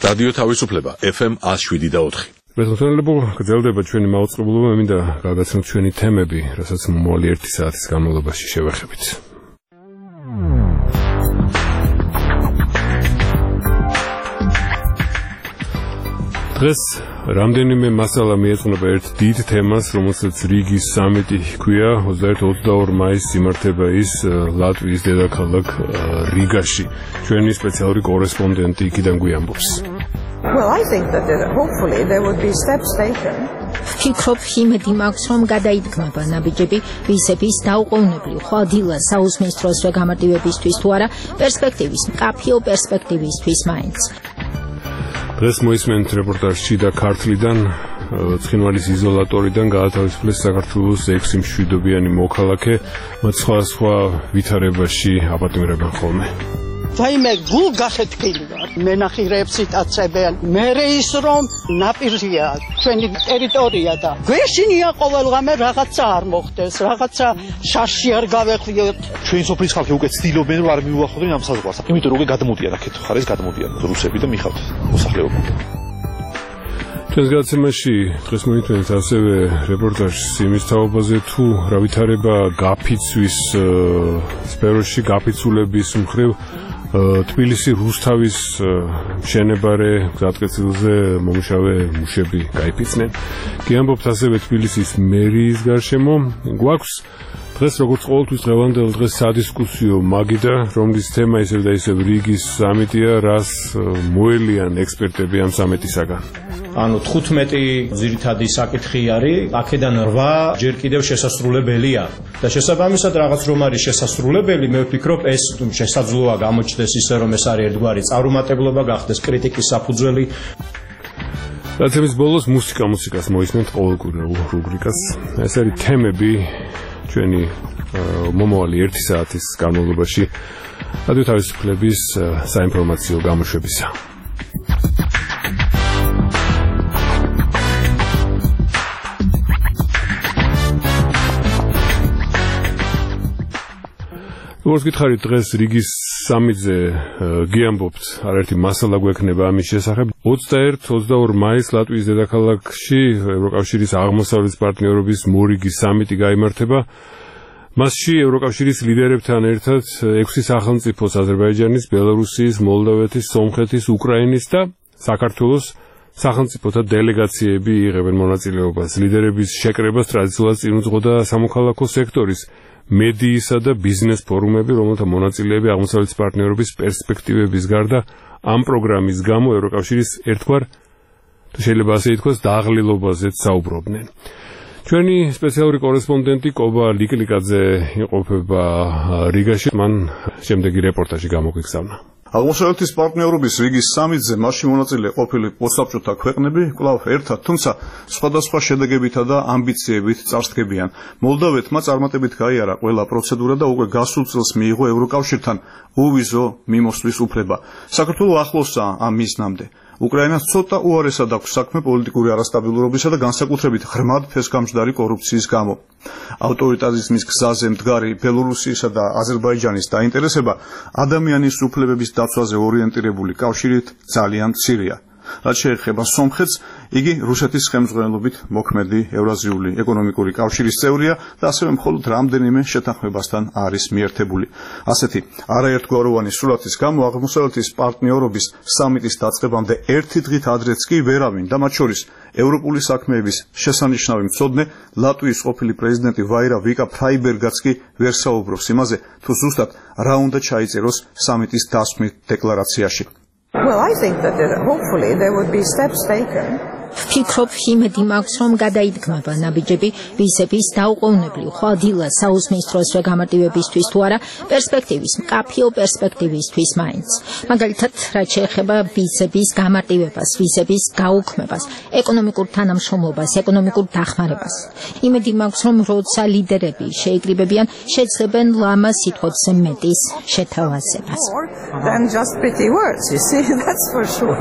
რადიო თავისუფლება FM 107.4. მეთვალებო გრძელდება ჩვენი მაუწყებლობა, მინდა გავაგაცნოთ ჩვენი თემები, რასაც მომავალი 1 საათის განმავლობაში შევეხებით. დღეს რამდენიმე მასალა მიეძღვნება ერთ დიდ თემას, რომელსაც რიგის სამიტი ჰქვია. 21-22 მაისს იმართება ის ლატვიის დედაქალაქ რიგაში. ჩვენი სპეციალური კორესპონდენტი იქიდან გვიამბობს. Well, I think that hopefully there would be steps taken. Ფიქრობ, იმედი მაქვს, რომ გადაიდგმება ნაბიჯები ვიზების დაუყოვნებლივ ხვალდილა საუზმის დროსვე გამარტივებისთვის თუ არა პერსპექტივის, მკაფიო პერსპექტივისთვის მაინც. დღეს მოისმენთ რეპორტაჟში და ქართლიდან ცხინვალის იზოლატორიდან გაათავისუფლეს საქართველოს 6 მშვიდობიანი მოქალაქე, მათ სხვა ვითარებაში აპატიმრებენ ხოლმე. Vaime gul gafetqili var. Menakhireebs იტაცებენ. მერე ის რომ ნაპირია, ჩვენი ტერიტორია და გვეშინია ყოველღამე რაღაცა არ მოხდეს, რაღაცა შარში არ გავეხვიოთ. ჩვენი სოფლის ხალხი უკვე ცდილობენ რომ არ მიუახლოვდნენ ამ საზღვარს. იმიტომ რომ უკვე გადმოდიან აქეთ ხარეს გადმოდიან რუსები და მიხავთ მოსახლეობა. ჩვენს გადაცემაში დღეს მოითმენთ ასევე რეპორტაჟს იმის თაობაზე თუ რა ვითარება გაფიცვის სფეროში, გაფიცულების მხრივ თბილისი რუსთავის მშენებარე გზატკეცილზე მომუშავე მუშები გაიფიცნენ. გიამბობთ ასევე თბილისის მერიის გარშემო. გვაქვს დღეს როგორც ყოველთვის დღევანდელ დღეს სადისკუსიო მაგიდა, რომლის თემა ისევ და ისევ რიგის სამიტია, რას მოელიან ექსპერტები ამ სამიტისაგან. ანუ 15 ძირითადი საკითხი არის, აქედან 8 ჯერ კიდევ შესასრულებელია. და შესაბამისად რაღაც რომ არის შესასრულებელი, მე ვფიქრობ, ეს შესაძლოა გამოჩნდეს ისე რომ ეს არის ერთგვარი წარუმატებლობა, გახდეს კრიტიკის საფუძველი. დაცემის ბოლოს მუსიკას მოისმენთ ყოველკვირ რუბრიკას. ეს არის თემები ჩვენი მომავალი 1 საათის განმავლობაში რადიო თავისუფლების საინფორმაციო გამოშვებისა. როგორც გითხარით, დღეს რიგის სამიტზე გიამბობთ, არაერთი მასალა გვექნება ამის შესახებ. 21-22 მაისს ლატვიის დედაქალაქში ევროკავშირის აღმოსავლეთის პარტნიორობის მორიგი სამიტი გაიმართება. მასში ევროკავშირის ლიდერებთან ერთად 6 სახელმწიფოს აზერბაიჯანის, ბელარუსის, მოლდოვეთის, სომხეთის, უკრაინის და საქართველოს სახელმწიფოთა დელეგაციები იღებენ მონაწილეობას. ლიდერების შეკრებას ტრადიციულად წინ უძღოდა სამოქალაქო სექტორის მედიისა და ბიზნეს ფორუმები, რომელთა მონაწილეები აღმოსავლეთის პარტნიორობის პერსპექტივების გარდა ამ პროგრამის გამო ევროკავშირის ერთგვარ, შეიძლება ასე ითქვას, დაღლილობაზეც საუბრობდნენ. ჩვენი სპეციალური კორესპონდენტი კობა ლიკლიკაძე იმყოფება რიგაში, მან შემდეგი რეპორტაჟი გამოგვიგზავნა. აღმოსავლეთის პარტნიორობის რიგის სამიტზე მასში მონაწილე ყოფილი პოსტსაბჭოთა ქვეყნები კვლავ ერთად, თუმცა სხვადასხვა შედეგებითა და ამბიციებით წარსდგებიან. მოლდოვეთმა წარმატებით გაიარა ყველა პროცედურა და უკვე გასულ წელს მიიღო ევროკავშირთან უვიზო მიმოსვლის უფლება. საქართველო ახლოსაა ამ მიზნამდე. უკრაინას ცოტა უარესად აქვს საქმე პოლიტიკური არასტაბილურობისა და განსაკუთრებით ღრმად ფესკამჯდარი კორუფციის გამო. ავტორიტარიზმის გზაზე მდგარი ბელორუსიისა და აზერბაიჯანის დაინტერესება ადამიანის უფლებების დაცვაზე ორიენტირებული კავშირით ძალიან მცირეა. რაც შეეხება სომხეთს, იგი რუსეთის ხელმძღვანელობით მოქმედი ევრაზიული ეკონომიკური კავშირის წევრია და ასევე მხოლოდ რამდენიმე შეთანხმებასთან არის მიერთებული. ასეთი არაერთგვაროვანი სურათის გამო აღმოსავლეთის პარტნიორობის სამიტის დაწყებამდე ერთი დღით ადრეც კი ვერავინ და მათ შორის ევროპული საქმეების შესანიშნავი მცოდნე ლატვიის ყოფილი პრეზიდენტი ვაირა ვიკა ფრაიბერგაც კი ვერ საუბრობს იმაზე, თუ ზუსტად რა უნდა ჩაიწეროს სამიტის დასმით დეკლარაციაში. Well, I think that hopefully there would be steps taken. Ფიქრობ, იმედი მაქვს, რომ გადაიდგმება ნაბიჯები ვიზების დაუყოვნებლივ ხვალდილა საუზმის დროსვე გამარტივებისთვის თუ არა პერსპექტივის, მკაფიო პერსპექტივისთვის მაინც. მაგალითად, რაც შეეხება ვიზების გამარტივებას, ვიზების გაუქმებას, ეკონომიკურ თანამშრომლობას, ეკონომიკურ დახმარებას. იმედი მაქვს, რომ როცა ლიდერები შეიკრიბებიან, შეძლებენ ლამა სიტყვებზე მეტის შეთავაზებას. Then just pretty words, you see, that's for sure.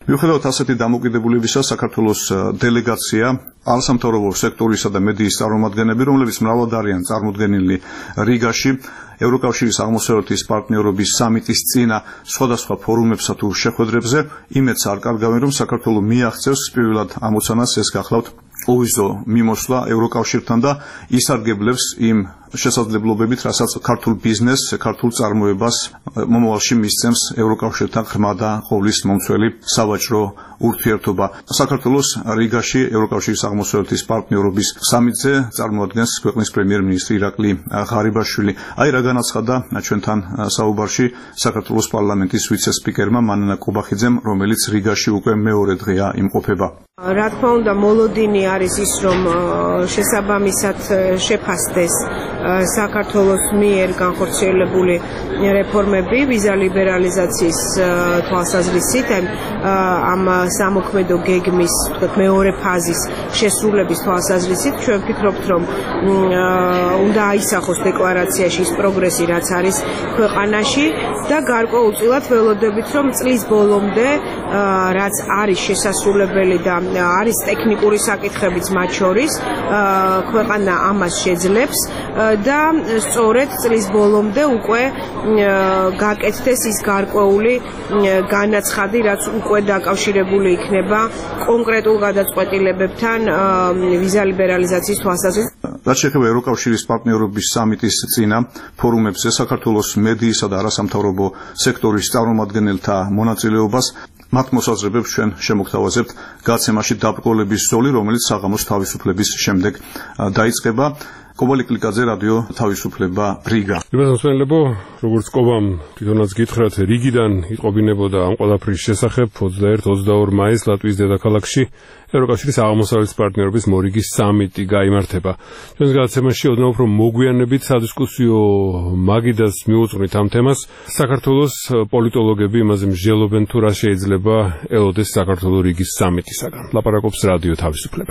მიუხედავად ასეთი დამოკიდებულებისა, საქართველოს დელეგაცია არასამთავრობო სექტორისა და მედიის წარმომადგენლები, რომლებიც მრავლად არიან წარმოდგენილი რიგაში, ევროკავშირის აღმოსავლეთის პარტნიორობის სამიტის წინა სხვადასხვა ფორუმებსა თუ შეხვედრებზე იმედს არ კარგავენ, რომ საქართველო მიაღწევს პირველად ამოცანას ეს გახლავთ უვიზო მიმოსვლა ევროკავშირთან და ისარგებლებს იმ შესაძლებლობებით, რასაც ქართულ ბიზნესს, ქართულ წარმოებას მომავალში მისცემს ევროკავშირთან ღრმა და ყოვლის მომცველი სავაჭრო ურთიერთობა. საქართველოს რიგაში ევროკავშირის აღმოსავლეთის პარტნიორობის სამიტზე წარმოადგენს ქვეყნის პრემიერ-მინისტრი ირაკლი ღარიბაშვილი. აი რა განაცხადა ჩვენთან საუბარში საქართველოს პარლამენტის ვიცე-სპიკერმა მანანა კობახიძემ, რომელიც რიგაში უკვე მეორე დღეა იმყოფება. რა თქმა უნდა, მოლოდინი არის ის, რომ შესაბამისად შეფასდეს საქართველოს მიერ განხორციელებული რეფორმები ვიზა ლიბერალიზაციის თვალსაზრისით, ამ სამოქმედო გეგმის მეორე ფაზის შესრულების თვალსაზრისით, ჩვენ ვფიქრობთ, რომ უნდა აისახოს დეკლარაციაში ის პროგრესი, რაც არის ქვეყანაში და გარკვეულწილად ველოდებით, რომ წლის ბოლომდე რაც არის შესასრულებელი და არის ტექნიკური საკითხებიც მათ შორის, ქვეყანა ამას შეძლებს და სწორედ წლის ბოლომდე უკვე გაკეთდეს ის გარკვეული განაცხადი, რაც უკვე დაკავშირებული იქნება კონკრეტულ გადაწყვეტილებებთან ვიზა ლიბერალიზაციის თვალსაზრისით. რაც შეეხება ევროკავშირის პარტნიორობის სამიტის წინა ფორუმებზე საქართველოს მედიისა და არასამთავრობო სექტორის წარმომადგენელთა მონაწილეობას, მათ მოსაზრებებს ჩვენ შემოგთავაზებთ გაცემაში დაბრკოლების ზოლი, რომელიც საღამოს თავისუფლების შემდეგ დაიწყება. კობალი კლიკაძე, რადიო თავისუფლება, რიგა. მოსმენლებო, როგორც კობამ თვითონაც გითხრათ, რიგიდან იყობინებოდა ამ ყველაფრის შესახებ 21-22 მაისს ლატვიის დედაქალაქში ევროკავშირის აღმოსავლეთის პარტნიორობის მორიგის სამიტი გაიმართება. ჩვენს გადაცემაში ოდნავ უფრო მოგვიანებით სადისკუსიო მაგიდას მიუძღვნით ამ თემას. საქართველოს პოლიტოლოგები იმაზე მსჯელობენ, თუ რა შეიძლება ელოდეს საქართველოს რიგის სამიტისაგან. ლაპარაკობს რადიო თავისუფლება.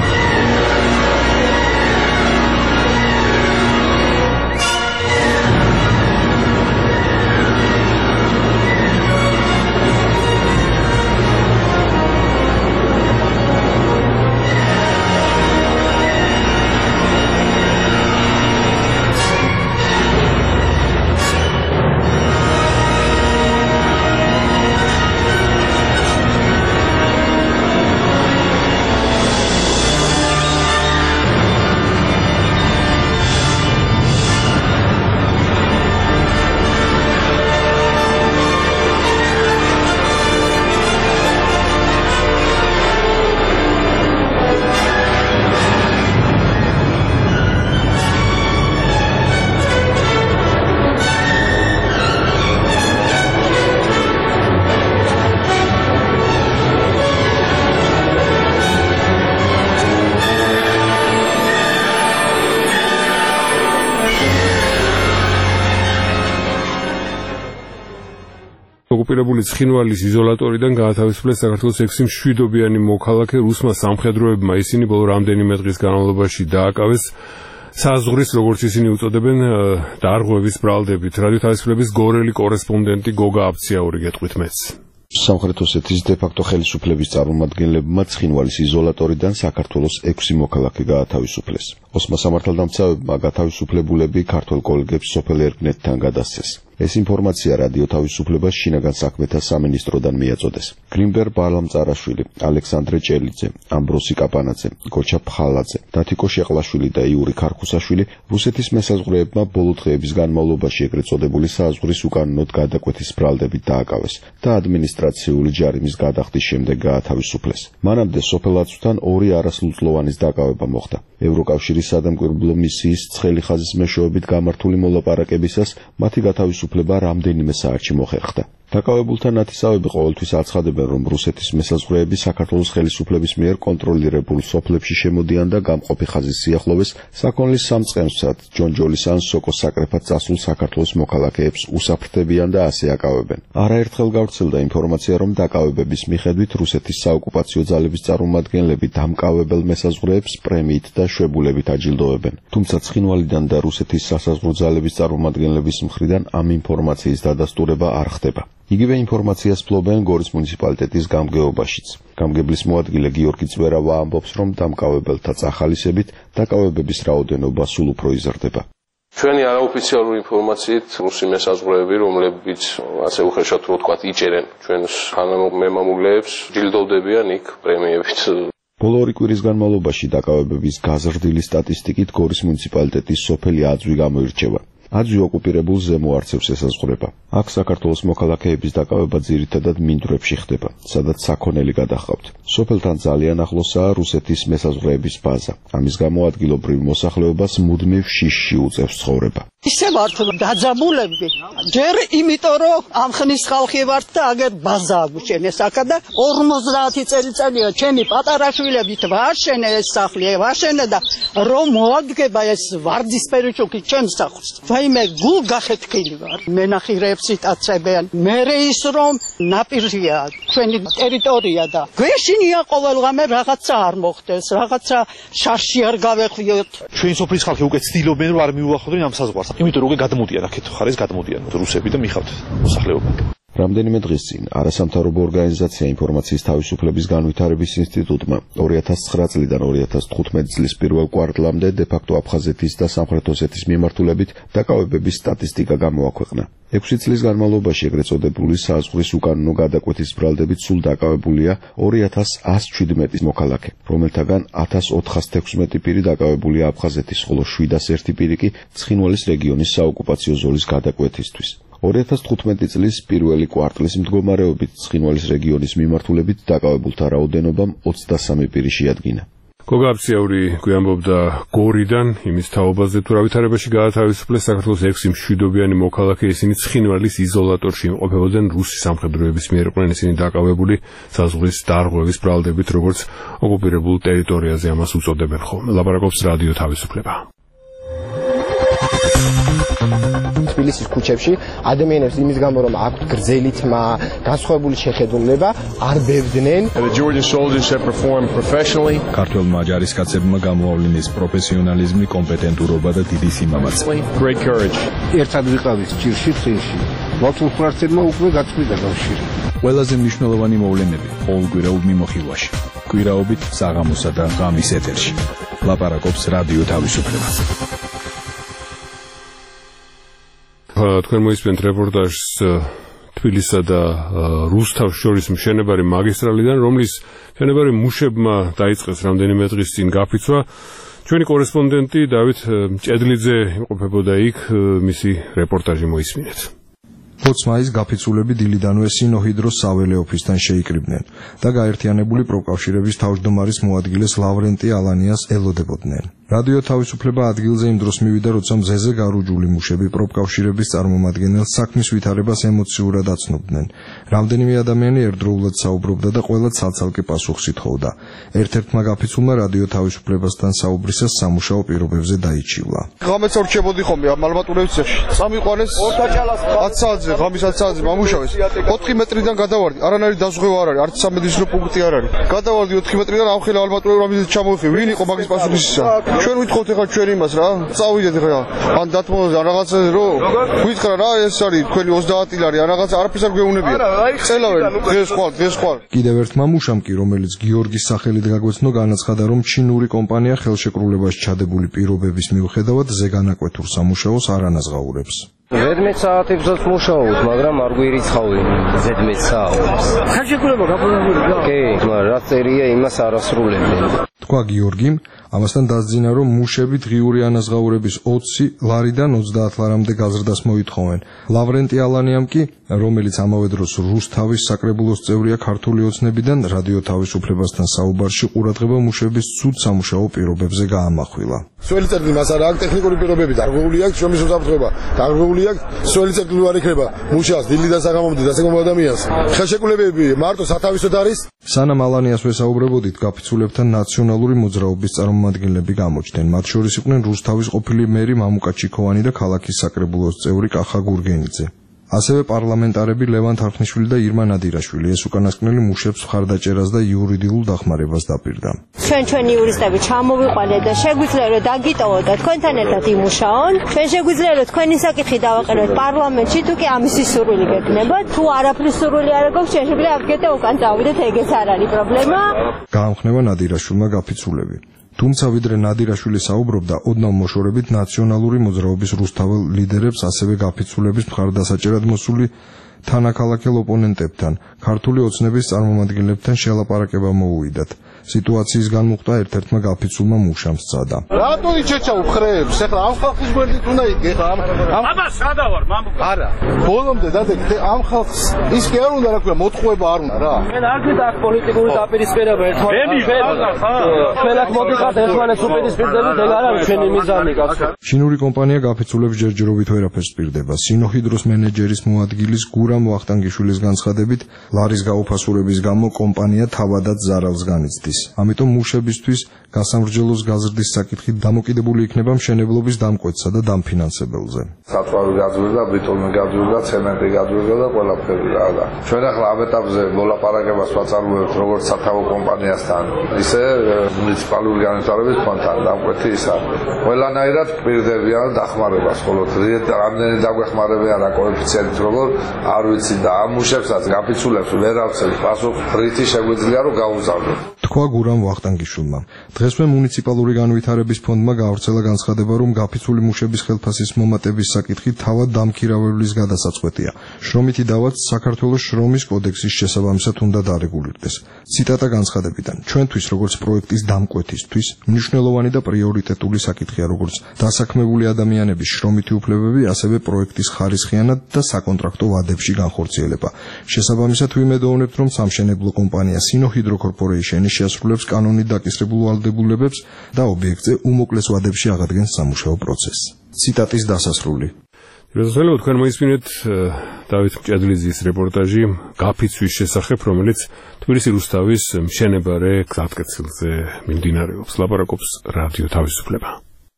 ოკუპირებული ცხინვალის იზოლატორიდან გაათავისუფლეს საქართველოს 6 მშვიდობიანი მოქალაქე რუსმა სამხედროებმა. ისინი ბოლო რამდენიმე დღის განმავლობაში დააკავეს საზღვრის, როგორც ისინი უწოდებენ, დარღვევის ბრალდებით. რადიო თავისუფლების გორელი კორესპონდენტი გოგა აბციაური გეტყვით მეც. სამხრეთ ოსეთის დე-ფაქტო ხელისუფლების წარმომადგენლებმა ცხინვალის იზოლატორიდან საქართველოს 6 მოქალაქე გაათავისუფლეს. ოსმა სამართალდამცავებმა გათავისუფლებულები ქართველ კოლეგებს სოფელ ერგნეთთან გადასცეს. ეს ინფორმაცია რადიო თავისუფლებას შინაგან საქმეთა სამინისტროდან მიაწოდეს. გრინბერ ბალამწარაშვილი, ალექსანდრე ჭელიძე, ამბროსი კაპანაძე, გოჩა ფხალაძე, დათიკო შეყლაშვილი და იური ქარქუსაშვილი რუსეთის მესაზღვრეებმა ბოლო დღეების განმავლობაში ეგრეთ წოდებული საზღვრის უკანონოდ გადაკვეთის ბრალდებით დააკავეს და ადმინისტრაციული ჯარიმის გადახდის შემდეგ გაათავისუფლეს. მანამდე სოფელაცვთან 2 არასრულწლოვანის დაკავება მოხდა. ევროკავშირის სადამკვირვებლო მისიის ცხელი ხაზის მეშვეობით გამართული მოლაპარაკებისას მათი გათავისუფლება რამდენიმე საათში მოხერხდა. დაკავებულთა ნათესავები ყოველთვის აცხადებენ, რომ რუსეთის მესაზღვრეები საქართველოს ხელისუფლების მიერ კონტროლირებულ სოფლებში შემოდიან და გამყოფი ხაზის სიახლოვეს საქონლის სამწყემსად, ჯონჯოლის ან სოკოს საკრეფად წასულ საქართველოს მოქალაქეებს უსაფრთხებიან და ასე აკავებენ. არაერთხელ გავრცელდა ინფორმაცია, რომ დაკავებების მიხედვით რუსეთის საოკუპაციო ძალების წარმომადგენლები დამკავებელ მესაზღვრეებს პრემიით და შვებულებით აჯილდოვებენ. თუმცა ცხინვალიდან და რუსეთის სასაზღვრო ძალების წარმომადგენლების მხრიდან ამ ინფორმაციის დადასტურება არ ხდება. იგივე ინფორმაციას ფლობენ გორის მუნიციპალიტეტის გამგეობაშიც. გამგებლის მოადგილე გიორგი წვერავა ამბობს, რომ დამკავებელთა წახალისებით დაკავებების რაოდენობა სულ უფრო იზრდება. ჩვენი არაოფიციალური ინფორმაციით რუსი მესაზღვრეები, რომლებიც ასე უხეშად რო ვთქვათ, იჭერენ ჩვენს მემამულეებს, ჯილდოვდებიან იქ პრემიებით. ბოლო 2 კვირის განმავლობაში დაკავებების გაზრდილი სტატისტიკით გორის მუნიციპალიტეტის სოფელი აძვი გამოირჩევა. აძვი ოკუპირებულ ზემო არცევს ესაზღვრება. აქ საქართველოს მოქალაქეების დაკავება ძირითადად მინდვრებში ხდება, სადაც საქონელი გადაჰყავთ. სოფელთან ძალიან ახლოსაა რუსეთის მესაზღვრეების ბაზა. ამის გამო ადგილობრივ მოსახლეობას მუდმივ შიშში უწევს ცხოვრება. ისე ვართ დაძაბულები. ჯერ იმიტომ რომ ამ ხნის ხალხი ვართ და აგერ ბაზა აგვიჩენეს აქა და 50 წელიწადია ჩემი პატარა შვილებით ვაშენე ეს სახლი, ვაშენე და რომ მოადგება ეს ვარდისფერი ჩუქი ჩემს სახლს. ვაიმე გულ გახეთქილი ვარ. მენახირეებს იტაცებენ. მერე ის რომ ნაპირია ჩვენი ტერიტორია და გვეშინია ყოველღამე რაღაცა არ მოხდეს, რაღაცა შარში არ გავეხვიოთ. ჩვენი სოფლის ხალხი უკვე ცდილობენ რომ არ მიუახლოვდნენ ამ საზღვარს. იმიტომ რომ გადმოდიან აქეთ ხარეს გადმოდიან რუსები და მიხავთ მოსახლეობა. რამდენიმე დღის წინ არასამთავრობო ორგანიზაცია ინფორმაციის თავისუფლების განვითარების ინსტიტუტმა 2009 წლიდან 2015 წლის პირველ კვარტლამდე დე-ფაქტო აფხაზეთის და სამხრეთ ოსეთის მიმართულებით დაკავებების სტატისტიკა გამოაქვეყნა. 6 წლის განმავლობაში ეგრეთ წოდებული საზღვრის უკანონო გადაკვეთის ბრალდებით სულ დაკავებულია 2117 მოქალაქე, რომელთაგან 1416 პირი დაკავებულია აფხაზეთის, ხოლო 701 პირი კი ცხინვალის რეგიონის საოკუპაციო ზოლის გადაკვეთისთვის. 2015 წლის პირველი კვარტლის მდგომარეობით ცხინვალის რეგიონის მიმართულებით დაკავებულთა რაოდენობამ 23 პირი შეადგინა. გოგაბციური გვიამბობდა გორიდან იმის თაობაზე თუ რა ვითარებაში გაათავისუფლეს საქართველოს 6 მშვიდობიანი მოქალაქე, ისინი ცხინვალის იზოლატორში იმყოფებოდნენ რუსი სამხედროების მიერ იყვნენ ისინი დაკავებული საზღვრის დარღვევის ბრალდებით, როგორც ოკუპირებულ ტერიტორიაზე ამას უწოდებენ ხოლმე. ლაპარაკობს რადიო თავისუფლება. თბილისის ქუჩებში ადამიანებს იმის გამო რომ აქვთ გრძელი თმა, განსხვავებული შეხედულება, არ ბევდნენ. ქართველმა ჯარისკაცებმა გამოავლინეს პროფესიონალიზმი, კომპეტენტურობა და დიდი სიმამაცე. ერთად ვიყავით ჭირში წინში. მართლმხრივმა უკვე გაწყვიტა კავშირი. ყველაზე მნიშვნელოვანი მოვლენები ყოველკვირეულ მიმოხილვაში. კვირაობით საღამოსა და ღამის ეთერში. ლაპარაკობს რადიო თავისუფლება. თქვენ მოისმენთ რეპორტაჟს თბილისსა და რუსთავს შორის მშენებარე მაგისტრალიდან, რომლის მშენებარე მუშებმა დაიწყეს რამდენიმე დღის წინ გაფიცვა. ჩვენი კორესპონდენტი დავით ჭედლიძე იმყოფებოდა იქ, მისი რეპორტაჟი მოისმინეთ. 20 მაისს გაფიცულები დილიდანვე სინოჰიდროს საველე ოფისთან შეიკრიბნენ და გაერთიანებული პროკავშირების თავმჯდომარის მოადგილეს ლავრენტი ალანიას ელოდებოდნენ. რადიო თავისუფლება ადგილზე იმ დროს მივიდა, როცა მზეზე გარუჯული მუშები პროკავშირების წარმომადგენელს საქმის ვითარებას ემოციურად აცნობდნენ. რამდენიმე ადამიანი ერთდროულად საუბრობდა და ყველა ცალ-ცალკე პასუხს ითხოვდა. ერთ-ერთმა გაფიცულმა რადიო თავისუფლებასთან საუბრისას სამუშაო პირობებზე დაიჩივლა. ღამეც რჩებოდი ხომ მალმატურების ცეხში. წამიყვანეს 10 საათზე, ღამის 10 საათზე მომუშავეს. 4 მეტრიდან გადავარდი, არანაირი დაზღვევა არ არის, არც სამედიცინო პუნქტი არ არის. გადავარდი 4 მეტრიდან, ამხელა მალმატურები რამის ჩამოვიხე. ვინ იყო მაგის პასუხის ისა? ჩვენ ვითხოვთ ახლა ჩვენ იმას რა, წავიდეთ ახლა. ან დათმობაზე ან რაღაცა რომ გითხრა რა ეს არის თქვენი 30 ლარი, ან რაღაცა არაფერს არ გვეუბნებია. წელავენ დღეს ხვალ. კიდევ ერთ მამუშამ კი, რომელიც გიორგის სახელით გაგვეცნო, განაცხადა, რომ ჩინური კომპანია ხელშეკრულებაში ჩადებული პირობების მიუხედავად ზეგანაკვეთურ სამუშაოს არ ანაზღაურებს. 11 საათებს მუშაობთ, მაგრამ არ გვირიცხავი 11 საათს. ხელშეკრულება გაფორმებულია. კი, მაგრამ რა წერია იმას არ ასრულებდნენ. თქვა გიორგიმ, ამასთან დასძინა, რომ მუშები დღიური ანაზღაურების 20 ლარიდან 30 ლარამდე გაზრდას მოითხოვენ. ლავრენტი ალანიამ კი, რომელიც ამავე დროს რუსთავის საკრებულოს წევრია ქართული ოცნებიდან, რადიო თავისუფლებასთან საუბარში ყურადღება მუშების ცუდ სამუშაო პირობებზე გაამახვილა. სველი წერტილი მას არ აქვს ტექნიკური პირობები, დარღვეული აქვს შრომის უსაფრთხოება, დარღვეული აქვს სველი წერტილი არ იქნება მუშას დილიდან საღამომდე დასაკმაყოფილო ადამიანს. ხელშეკრულებები მარტო სათავისოდ არის. სანამ ალანიას ვესაუბრებოდით, გაფიცულებთან ნაციონალური მოძრაობის წარმომადგენლები გამოჩნდნენ. მათ შორის იყვნენ რუსთავის ყოფილი მერი მამუკა ჩიქოვანი და ქალაქის საკრებულოს წევრი კახა გურგენიძე. ასევე პარლამენტარები ლევან თარხნიშვილი და ირმა ნადირაშვილი ეს უკანასკნელი მუშებს მხარდაჭერას და იურიდიულ დახმარებას დაპირდა. ჩვენი იურისტები ჩამოვიყვანეთ და შეგვიძლია რომ დაგიტოვოთ და თქვენთან ერთად იმუშაონ. ჩვენ შეგვიძლია რომ თქვენი საკითხი დავაყენოთ პარლამენტში, თუ კი ამისი სურვილი გექნებათ. თუ არაფრის სურვილი არ აქვს, შეგვიძლია ამგეთ და უკან წავიდეთ, ეგეც არ არის პრობლემა. გაამხნევა ნადირაშვილმა გაფიცულები. თუმცა ვიდრე ნადირაშვილი საუბრობდა, ოდნავ მოშორებით ნაციონალური მოძრაობის რუსთაველ ლიდერებს ასევე გაფიცულების მხარდასაჭერად მოსული თანაქალაქელ ოპონენტებთან, ქართული ოცნების წარმომადგენლებთან შელაპარაკება მოუვიდათ. სიტუაციის განმუხტვა ერთ-ერთმა გაფიცულმა მუშამ სცადა. რატო იჩეჩა უხრებს? ეხლა ამ ხალხის გვერდით უნდა იდგე ხა ამ აბა სადავარ მამუკა. არა. ბოლომდე დადეკ ამ ხალხს ის კი არ უნდა რა ქვია მოთხოვება არ უნდა რა. მე არ გინდა აქ პოლიტიკური დაპირისპირება ერთმანეთს. ჩვენ აქ მოდიხართ ერთმანეთს უპირისპირდებით, ეგ არ არის ჩვენი მიზანი კაცო. ჩინური კომპანია გაფიცულებს ჯერჯერობით ვერაფერს პირდება. სინოჰიდროს მენეჯერის მოადგილის გურამ ვახტანგიშვილის განცხადებით, ლარის გაუფასურების გამო კომპანია თავადაც ზარალს განიცდის. ამიტომ მუშებისთვის გასამრჯელოს გაზრდის საკითხი დამოკიდებული იქნება მშენებლობის დამკვეთსა და დამფინანსებელზე. საწვავი გაძვირდა, ბიტონი გაძვირდა, ცემენტი გაძვირდა და ყველაფერი რა. ჩვენ ახლა ამ ეტაპზე მოლაპარაკებას ვაწარმოებთ როგორც სათავო კომპანიასთან, ისე მუნიციპალური განვითარების ფონდთან. დამკვეთი ის არის. ყველანაირად პირდებიან დახმარებას, ხოლო რამდენი დაგვეხმარებიან რა კოეფიციენტით როგორ არ ვიცი და ამ მუშებსაც გაფიცულებს ვერ ავცეთ პასუხს, ფრითი შეგვიძლია რომ გაუზარდოთ. თქვა გურამ ვახტანგიშვილმა. დღესვე მუნიციპალური განვითარების ფონდმა გაავრცელა განცხადება, რომ გაფიცული მუშების ხელფასის მომატების საკითხი თავად დამქირავებლის გადასაწყვეტია. შრომითი დავაც საქართველოს შრომის კოდექსის შესაბამისად უნდა დარეგულირდეს. ციტატა განცხადებიდან: ჩვენთვის როგორც პროექტის დამკვეთისთვის მნიშვნელოვანი და პრიორიტეტული საკითხია როგორც დასაქმებული ადამიანების შრომითი უფლებები, ასევე პროექტის ხარისხიანად და საკონტრაქტო ვადებში განხორციელება. შესაბამისად ვიმედოვნებთ, რომ სამშენებლო კომპანია სინოჰიდრო კორპორეიშენი შეასრულებს კანონით დაკისრებულ ვალდებულებებს და ობიექტზე უმოკლეს ვადებში აღადგენს სამუშაო პროცესს. ციტატის დასასრული. როდესაც თქვენ მოისმინეთ დავით მჭედლიძის რეპორტაჟი გაფიცვის შესახებ, რომელიც თბილისის რუსთავის მშენებარე გზატკეცილზე მიმდინარეობს. ლაპარაკობს რადიო თავისუფლება.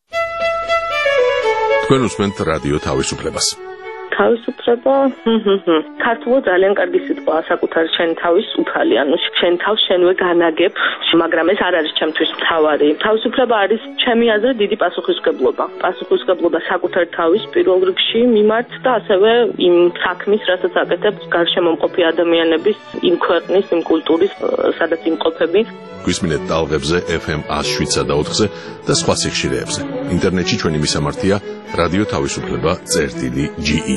თქვენ უსმენთ რადიო თავისუფლებას. თავისუფლება ქართულად ძალიან კარგი სიტყვაა საკუთარ შენ თავის უფალი, ანუ შენ თავს შენვე განაგებ, მაგრამ ეს არ არის ჩემთვის მთავარი. თავისუფლება არის ჩემი აზრით დიდი პასუხისმგებლობა. პასუხისმგებლობა საკუთარ თავის პირველ რიგში მიმართ და ასევე იმ საქმის, რასაც აკეთებს გარშემომყოფი ადამიანების, იმ ქვეყნის, იმ კულტურის, სადაც იმყოფები. გვისმინეთ ტალღებზე FM 107.4-ზე და სხვა სიხშირეებზე. ინტერნეტში ჩვენი მისამართია რადიო თავისუფლება.ge.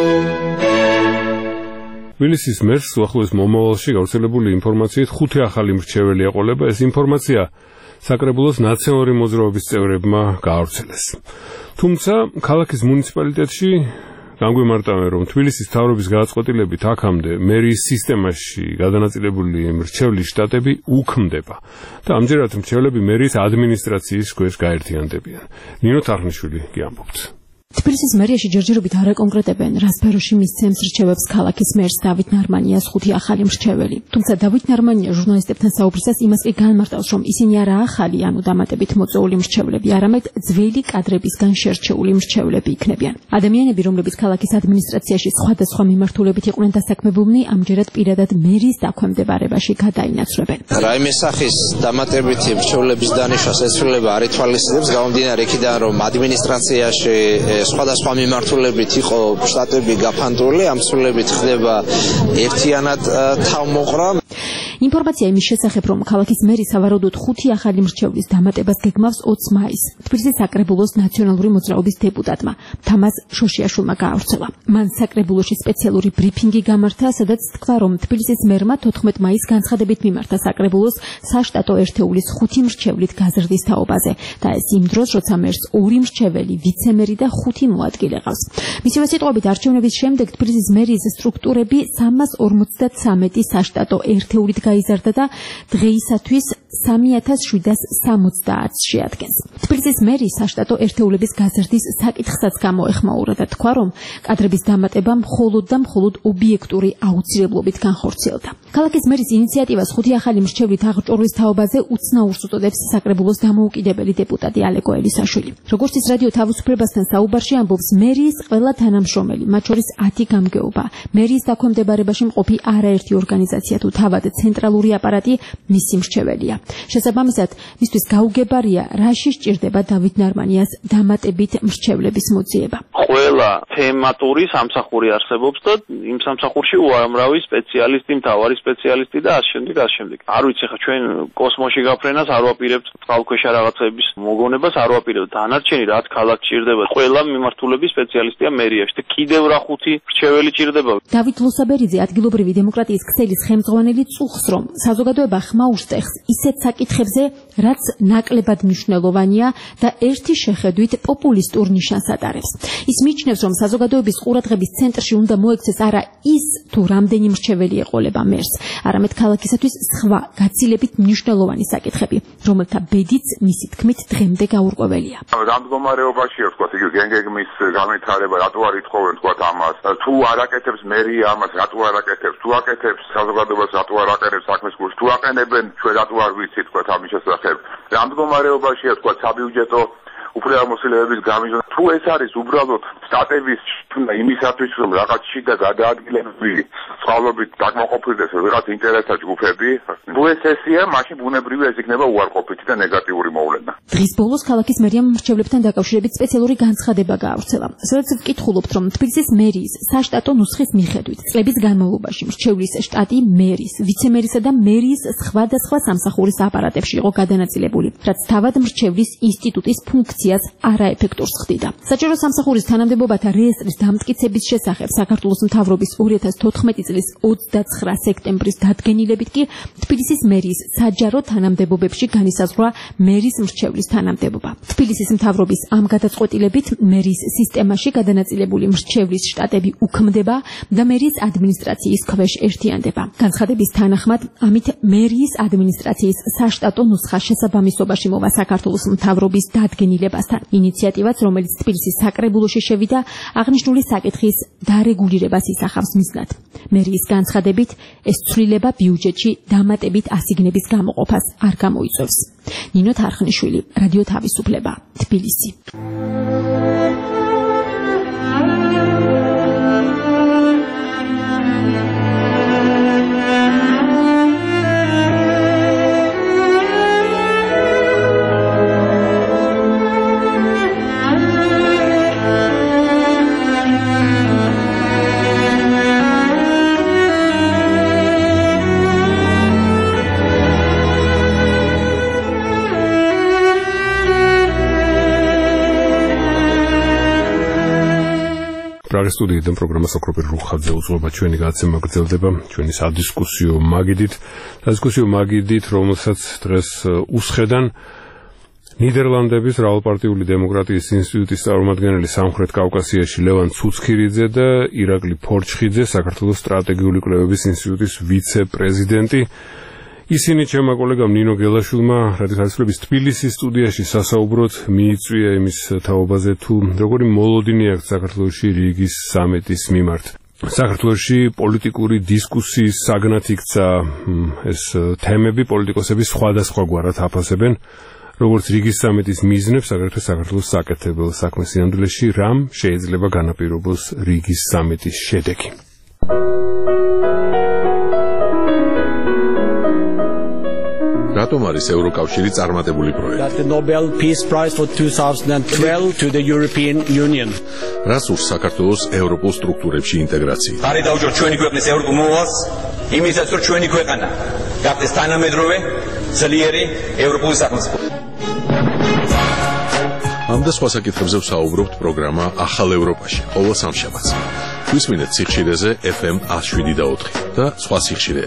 თბილისის მერს უახლოეს მომავალში გავრცელებული ინფორმაციით 5 ახალი მრჩეველი ეყოლება. ეს ინფორმაცია საკრებულოს ნაციონალური მოძრაობის წევრებმა გაავრცელეს. თუმცა ქალაქის მუნიციპალიტეტში გამგვიმარტავენ, რომ თბილისის მთავრობის გადაწყვეტილებით აქამდე მერიის სისტემაში გადანაწილებული მრჩევლის შტატები უქმდება და ამჯერად მრჩევლები მერიის ადმინისტრაციის ქვეშ გაერთიანდებიან. ნინო თარხნიშვილი გიამბობთ. თბილისის მერიაში ჯერჯერობით არ აკონკრეტებენ, რა სფეროში მისცემს რჩევებს ქალაქის მერს დავით ნარმანიას 5 ახალი მრჩეველი. თუმცა დავით ნარმანია ჟურნალისტებთან საუბრისას იმას კი განმარტავს, რომ ისინი არა ახალი, ანუ დამატებით მოწვეული მრჩევლები, არამედ ძველი კადრებისგან შერჩეული მრჩევლები იქნებიან. ადამიანები, რომლებიც ქალაქის ადმინისტრაციაში სხვადასხვა მიმართულებით იყვნენ დასაქმებულნი, ამჯერად პირადად მერის დაქვემდებარებაში გადაინაცვლებენ. რაიმე სახის დამატებითი მრჩევლების დანიშვნას ეცვლება არ ითვალისწინებს, გამომდინარე იქიდან, რომ ადმინისტრაციაში სხვადასხვა მიმართულებით იყო შტატები გაფანტული, ამ სრულებით ხდება ერთიანად თავმოყრა. ინფორმაცია იმის შესახებ, რომ ქალაქის მერი სავარაუდოდ 5 ახალი მრჩევლის დამატებას გეგმავს 20 მაისს. თბილისის საკრებულოს ნაციონალური მოძრაობის დეპუტატმა თამაზ შოშიაშვილმა გაავრცელა. მან საკრებულოში სპეციალური ბრიფინგი გამართა, სადაც თქვა, რომ თბილისის მერმა 14 მაისს განცხადებით მიმართა საკრებულოს საშტატო ერთეულის 5 მრჩევლით გაზრდის თაობაზე და ეს იმ დროს, როცა მერს 2 მრჩეველი, ვიცემერი და 5 მოადგილე ყავს. მისივე სიტყვებით არჩევნების შემდეგ თბილისის მერის სტრუქტურები 353 საშტატო ერთეულით გაიზარდა და დღეისათვის 3760-ს შეადგენს. თბილისის მერი საშტატო ერთეულების გაზრდის საკითხსაც გამოეხმაურა და თქვა, რომ კადრების დამატება მხოლოდ და მხოლოდ ობიექტური აუცილებლობით განხორციელდა. ქალაქის მერის ინიციატივას 5 ახალი მრჩევლით აღჭურვის თაობაზე უცნაურს უწოდებს საკრებულოს დამოუკიდებელი დეპუტატი ალეკო ელისაშვილი. როგორც ის რადიო თავისუფლებასთან საუბარში ამბობს, მერიის ყველა თანამშრომელი, მათ შორის 10 გამგეობა, მერიის დაქვემდებარებაში მყოფი არაერთი ორგანიზაცია თუ თავად ცენტრალური აპარატი მისი მრჩეველია. შესაბამისად, მისთვის გაუგებარია, რაში სჭირდება დავით ნარმანიას დამატებით მრჩევლების მოძიება. ყველა თემატური სამსახური არსებობს და იმ სამსახურში უამრავი სპეციალისტი, მთავარი სპეციალისტი და ასე შემდეგ. არ ვიცი ხა ჩვენ კოსმოსში გაფრენას არ ვაპირებთ, წყალქვეშა რაღაცების მოგონებას არ ვაპირებთ. დანარჩენი რაც ქალაქ ჭირდება, ყველა მიმართულების სპეციალისტია მერიაში და კიდევ რა 5 მრჩეველი ჭირდება. დავით ლოსაბერიძე ადგილობრივი დემოკრატიის ქსელის ხელმძღვანელი წუხს, რომ საზოგადოება ხმაურს ტეხს ისეთ საკითხებზე, რაც ნაკლებად მნიშვნელოვანია და ერთი შეხედვით პოპულისტურ ნიშანს ატარებს. ის მიიჩნევს, რომ საზოგადოების ყურადღების ცენტრში უნდა მოექცეს არა ის, თუ რამდენი მრჩეველი ეყოლება მერს, არამედ ქალაქისათვის სხვა გაცილებით მნიშვნელოვანი საკითხები, რომელთა ბედიც მისი თქმით დღემდე გაურკვეველია. ამ მდგომარეობაში ვთქვათ, იგი გენგეგმის განვითარება, რატო არ ითხოვენ ვთქვათ ამას, თუ არ აკეთებს მერია ამას, რატო არ აკეთებს, თუ აკეთებს საზოგადოებას, რატო არ აკეთებს საქმის კურსს, თუ აყენებენ ჩვენ რატო არ ვიცით ვთქვათ ამის შესახებ. ამ მდგომარეობაშია ვთქვათ საბიუჯეტო უფლებამოსილების გამიზნა, თუ ეს არის უბრალოდ სტატების ჩქნა იმისათვის, რომ რაღაც შიდა გადაადგილებული წყალობით დაკმაყოფილდეს რაღაც ინტერესთა ჯგუფები, თუ ეს ესეა, მაშინ ბუნებრივია ეს იქნება უარყოფითი და ნეგატიური მოვლენა. დღის ბოლოს ქალაქის მერიამ მრჩევლებთან დაკავშირებით სპეციალური განცხადება გაავრცელა. სადაც ვკითხულობთ, რომ თბილისის მერიის საშტატო ნუსხის მიხედვით წლების განმავლობაში მრჩევლის შტატი მერის, ვიცემერისა და მერიის სხვადასხვა სამსახურის აპარატებში იყო გადანაწილებული, რაც თავად მრჩევლის ინსტიტუტის ფუნქციას არაეფექტურს ხდიდა. საჯარო სამსახურის თანამდებობათა რეესტრის დამტკიცების შესახებ საქართველოს მთავრობის 2014 წლის 29 სექტემბრის დადგენილებით კი თბილისის მერიის საჯარო თანამდებობებში განისაზღვრა მერის მრჩევლის თანამდებობა. თბილისის მთავრობის ამ გადაწყვეტილებით მერიის სისტემაში გადანაწილებული მრჩევლის შტატები უქმდება და მერიის ადმინისტრაციის ქვეშ ერთიანდება. განცხადების თანახმად, ამით მერიის ადმინისტრაციის საშტატო ნუსხა შესაბამისობაში მოვა საქართველოს მთავრობის დადგენილებასთან. ინიციატივაც, რომელიც თბილისის საკრებულოში შევიდა, აღნიშნული საკითხის დარეგულირებას ისახავს მიზნად. მერიის განცხადებით, ეს ცვლილება ბიუჯეტში დამატებით ასიგნების გამოყოფას არ გამოიწვევს. ნინო თარხნიშვილი, რადიო თავისუფლება, თბილისი. პრაღის სტუდიიდან პროგრამას ოქროპირ რუხაძე უძღვება ჩვენი გადაცემა გრძელდება ჩვენი სადისკუსიო მაგიდით, რომელსაც დღეს უსხედან ნიდერლანდების რავალპარტიული დემოკრატიის ინსტიტუტის წარმომადგენელი სამხრეთ კავკასიაში ლევან ცუცქირიძე და ირაკლი ფორჩხიძე, საქართველოს სტრატეგიული კვლევების ინსტიტუტის ვიცე-პრეზიდენტი. ისინი ჩემმა კოლეგამ ნინო გელაშვილმა რადიო თავისუფლების თბილისის სტუდიაში სასაუბროდ მიიწვია იმის თაობაზე, თუ როგორი მოლოდინი აქვს საქართველოში რიგის სამეტის მიმართ. საქართველოში პოლიტიკური დისკუსიის საგნად იქცა ეს თემები, პოლიტიკოსები სხვადასხვაგვარად აფასებენ, როგორც რიგის სამეტის მიზნებს, აგრეთვე საქართველოს საკეთებელ საქმეს სინამდვილეში, რამ შეიძლება განაპირობოს რიგის სამეტის შედეგი. რატომ არის ევროკავშირი წარმატებული პროექტი? That the Nobel Peace Prize for 2012 to the European Union. რას ურს საქართველოს ევროპულ სტრუქტურებში ინტეგრაცია? ხარი დაუჯო ჩვენი ქვეყნის ევროპულ მოვალს, იმისაც რომ ჩვენი ქვეყანა გახდეს თანამედროვე, ძლიერი ევროპული სახელმწიფო. ამ და სხვა საკითხებზე ვსაუბრობთ პროგრამა ახალ ევროპაში, ყოველ სამშაბათს. გვისმინეთ სიხშირეზე FM 107.4 და სხვა სიხშირეებზე.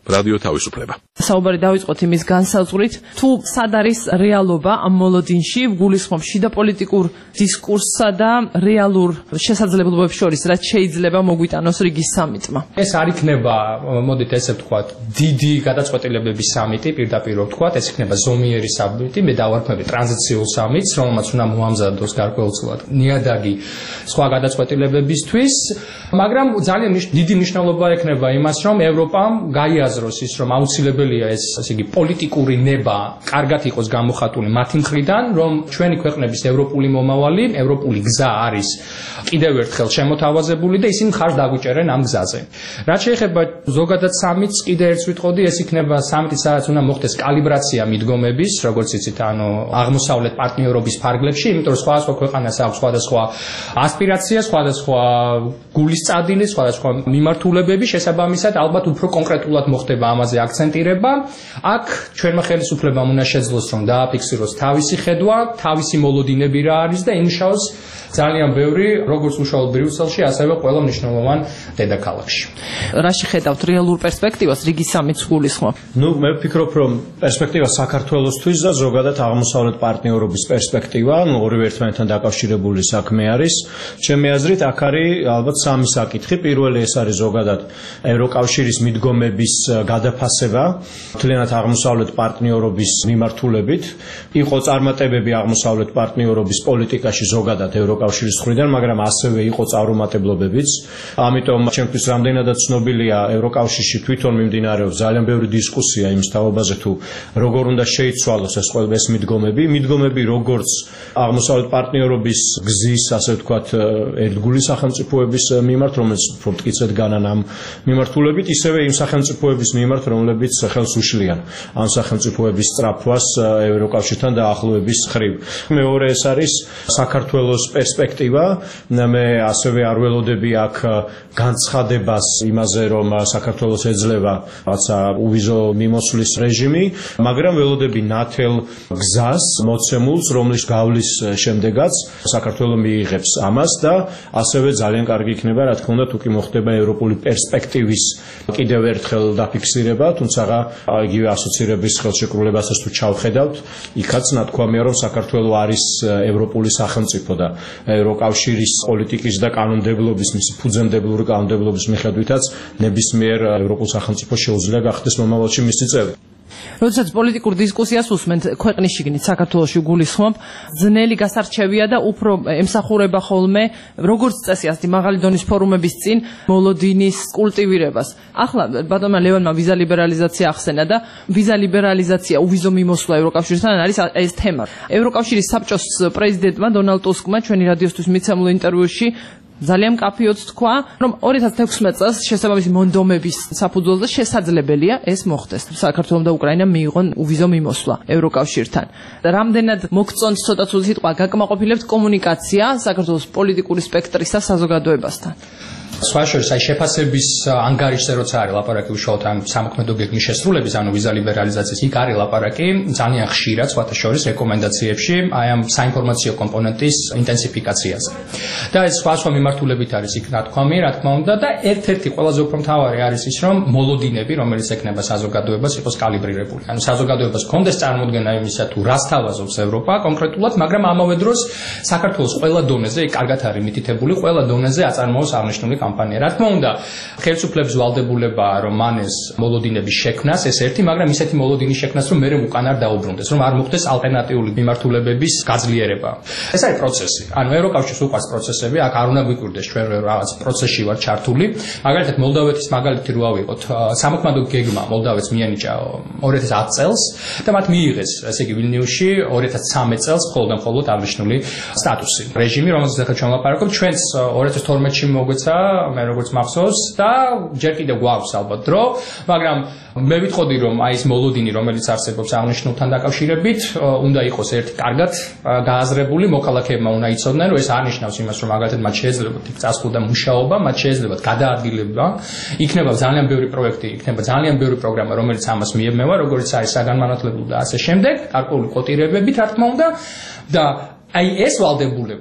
რადიო თავისუფლება. საუბარი დავიწყოთ იმის განსაზღვრით, თუ სად არის რეალობა ამ მოლოდინში, გულისხმობს შიდა პოლიტიკურ დისკურსსა და რეალურ შესაძლებლობებს შორის, რაც შეიძლება მოგვიტანოს რიგის სამიტმა. ეს არ იქნება, მოდით ესე ვთქვათ, დიდი გადაწყვეტილებების სამიტი, პირდაპირ ვთქვათ, ეს იქნება ზომიერი სამიტი, მე დავარქმევი ტრანზიციულ სამიტს, რომელმაც უნდა მოამზადოს გარკვეულწილად ნიადაგი სხვა გადაწყვეტილებებისთვის, მაგრამ ძალიან დიდი მნიშვნელობა ექნება იმას, რომ ევროპამ გაიაზროს ის, რომ აუცილებელია ეს, ასე იგი, პოლიტიკური ნება კარგად იყოს გამოხატული მათი მხრიდან, რომ ჩვენი ქვეყნების ევროპული მომავალი, ევროპული გზა არის კიდევ ერთხელ შემოთავაზებული და ისინი მხარს დაგვიჭერენ ამ გზაზე. რაც შეეხება ზოგადად სამიტს, კიდევ ერთს ვიტყოდი, ეს იქნება სამიტი, სადაც უნდა მოხდეს კალიბრაცია მიდგომების, როგორც იცით, ანუ აღმოსავლეთ პარტნიორობის ფარგლებში, იმიტომ რომ სხვადასხვა ქვეყანას აქვს სხვადასხვა ასპირაცია, სხვადასხვა გულის წადილი, სხვადასხვა მიმართულებები, შესაბამისად, ალბათ უფრო კონკრეტულად მოხდება ამაზე აქცენტირება. აქ ჩვენმა ხელისუფლებამ უნდა შეძლოს, რომ დააფიქსიროს თავისი ხედვა, თავისი მოლოდინები რა არის და იმუშაოს ძალიან ბევრი, როგორც უშუალოდ ბრიუსელში, ასევე ყველა მნიშვნელოვან დედაქალაქში. რაში ხედავთ რეალურ პერსპექტივას რიგის სამიტს გულისხმობ? მე ვფიქრობ, რომ პერსპექტივა საქართველოსთვის და ზოგადად აღმოსავლეთ პარტნიორობის პერსპექტივა, ორივე ერთმანეთთან დაკავშირებული საქმე არის. ჩემი აზრით, აქ არის ალბათ სამი საკითხი. პირველი ეს არის ზოგადად ევროკავშირის მიდგომების გადაფასება, მთლიანად აღმოსავლეთ პარტნიორობის მიმართულებით. იყო წარმატებები აღმოსავლეთ პარტნიორობის პოლიტიკაში ზოგადად ევროკავშირის მხრიდან, მაგრამ ასევე იყო წარუმატებლობებიც. ამიტომ ჩემთვის რამდენადაც ცნობილია, ევროკავშირში თვითონ მიმდინარეობს ძალიან ბევრი დისკუსია იმ თაობაზე, თუ როგორ უნდა შეიცვალოს ეს მიდგომები. მიდგომები როგორც აღმოსავლეთ პარტნიორობის გზის, ასე ვთქვათ, ერთგული სახელმწიფოების მიმართ, რომელიც უფრო მტკიცედ განან ამ მიმართულებით, ისევე იმ სახელმწიფოების მიმართ, რომლებიც ხელს უშლიან ამ სახელმწიფოების სწრაფვას ევროკავშირთან დაახლოების ხრივ. მეორე ეს არის საქართველოს პერსპექტივა. მე ასევე არ ველოდები აქ განცხადებას იმაზე, რომ საქართველოს ეძლევა რაცა უვიზო მიმოსვლის რეჟიმი, მაგრამ ველოდები ნათელ გზას მოცემულს, რომლის გავლის შემდეგაც საქართველო მიიღებს ამას და ასევე ძალიან კარგი იქნება, რა თქმა უნდა, თუ კი მოხდება ევროპული პერსპექტივის კიდევ ერთხელ დაფიქსირება, თუმცა იგივე ასოცირების ხელშეკრულებასაც თუ ჩავხედავთ, იქაც ნათქვამია, რომ საქართველო არის ევროპული სახელმწიფო და ევროკავშირის პოლიტიკის და კანონმდებლობის, მისი ფუძემდებლური კანონმდებლობის მიხედვითაც ნებისმიერ ევროპულ სახელმწიფოს შეუძლია გახდეს მომავალში მისი წევრი. როდესაც პოლიტიკურ დისკუსიას უსმენთ ქვეყნის შიგნით საქართველოში გულისხმობ, ძნელი გასარჩევია და უფრო ემსახურება ხოლმე როგორც წესი ასეთი მაღალი დონის ფორუმების წინ მოლოდინის კულტივირებას. ახლა ბატონმა ლევანმა ვიზა ლიბერალიზაცია ახსენა და ვიზა ლიბერალიზაცია, უვიზო მიმოსვლა ევროკავშირთან არის ეს თემა. ევროკავშირის საბჭოს პრეზიდენტმა დონალდ ტუსკმა ჩვენი რადიოსთვის მიცემულ ინტერვიუში ძალიან მკაფიოდ თქვა, რომ 2016 წელს შესაბამისი მონდომების საფუძველზე შესაძლებელია ეს მოხდეს. საქართველოს და უკრაინამ მიიღონ უვიზო მიმოსვლა ევროკავშირთან. რამდენად მოგწონთ ცოტა თუ სიტყვა გაკმაყოფილებთ კომუნიკაცია საქართველოს პოლიტიკური სპექტრის და საზოგადოებასთან? სხვა შორის აი შეფასების ანგარიშზე როცა არის ლაპარაკი უშუალოდ ამ სამოქმედო გეგმის შესრულების, ანუ ვიზა ლიბერალიზაციის, იქ არის ლაპარაკი ძალიან ხშირად სხვათა შორის რეკომენდაციებში აი ამ საინფორმაციო კომპონენტის ინტენსიფიკაციაზე. და ეს სხვა მიმართულებით არის იქ ნათქვამი, რა თქმა უნდა, და ერთ-ერთი ყველაზე უფრო მთავარი არის ის, რომ მოლოდინები, რომელიც ექნება საზოგადოებას, იყოს კალიბრირებული. ანუ საზოგადოებას კონდეს წარმოდგენა იმისა, თუ რას თავაზობს ევროპა კონკრეტულად, მაგრამ ამავე დროს საქართველოს ყველა დონეზე იქ კარგად არის მითითებული, ყველა დონეზე აწარმოოს აღნიშნული კამპანია. რა თქმა უნდა, ხელისუფლების ვალდებულებაა, რომ მან ეს მოლოდინების შექმნას, ეს ერთი, მაგრამ ისეთი მოლოდინის შექმნას, რომ მერე უკან არ დაუბრუნდეს, რომ არ მოხდეს ალტერნატიული მიმართულებების გაძლიერება. ეს არის პროცესი. ანუ ევროკავშირს უყვარს პროცესები, აქ არ უნდა გვიკვირდეს ჩვენ რაღაც პროცესში ვარ ჩართული. მაგალითად, მოლდოვეთის მაგალითი რო ავიღოთ, სამოქმედო გეგმა მოლდოვეთს მიანიჭა 2010 წელს და მათ მიიღეს, ესე იგი ვილნიუსში 2013 წელს მხოლოდ აღნიშნული სტატუსი. რეჟიმი, რომელზეც ახლა ჩვენ ვლაპარაკობთ, ჩვენს 2012-ში მოგვეცა, მე როგორც მახსოვს და ჯერ კიდევ გვაქვს ალბათ დრო, მაგრამ მე ვიტყოდი, რომ აი ეს მოლოდინი, რომელიც არსებობს აღნიშნულთან დაკავშირებით, უნდა იყოს ერთი კარგად გააზრებული, მოქალაქეებმა უნდა იცოდნენ, რომ ეს არ ნიშნავს იმას, რომ მაგალითად მათ შეეძლებათ წასვლა და მუშაობა, მათ შეეძლებათ გადაადგილება, იქნება ძალიან ბევრი პროექტი, იქნება ძალიან ბევრი პროგრამა, რომელიც ამას მიებმევა, როგორც არის საგანმანათლებლო და ასე შემდეგ, გარკვეული კოტირებებით, რა თქმა უნდა, და აი ეს ვალდებულება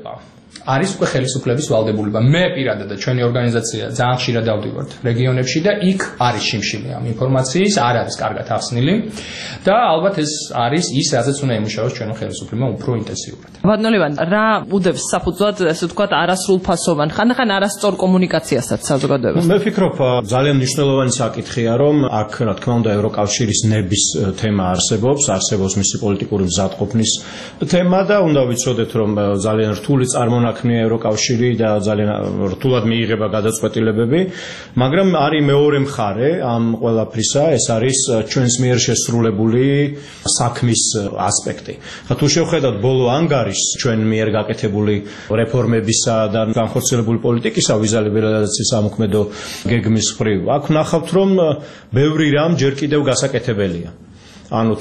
არის უკვე ხელისუფლების ვალდებულება. მე პირადად და ჩვენი ორგანიზაცია ძალიან ხშირად დავდივართ რეგიონებში და იქ არის შიმშილი ამ ინფორმაციის, არ არის კარგად ახსნილი და ალბათ ეს არის ის, რაზეც უნდა იმუშაოს ჩვენი ხელისუფლება უფრო ინტენსიურად. ბატონო ლევან, რა უდევს საფუძვლად, ესე ვთქვათ, არასრულფასოვან, ხანდახან არასწორ კომუნიკაციასაც საზოგადოებას? მე ვფიქრობ, ძალიან მნიშვნელოვანი საკითხია, რომ აქ, რა თქმა უნდა, ევროკავშირის ნების თემა არსებობს მისი პოლიტიკური მზადყოფნის თემა და უნდა ვიცოდეთ, რომ ძალიან რთული წარმონაქმნია ევროკავშირი და ძალიან რთულად მიიღება გადაწყვეტილებები, მაგრამ არის მეორე მხარე ამ ყველაფრისა, ეს არის ჩვენს მიერ შესრულებული საქმის ასპექტი. თუ შევხედავთ ბოლო ანგარიშს ჩვენ მიერ გაკეთებული რეფორმებისა და განხორციელებული პოლიტიკისა ვიზა ლიბერალიზაციის სამოქმედო გეგმის მხრივ, აქ ვნახავთ, რომ ბევრი რამ ჯერ კიდევ გასაკეთებელია. ანუ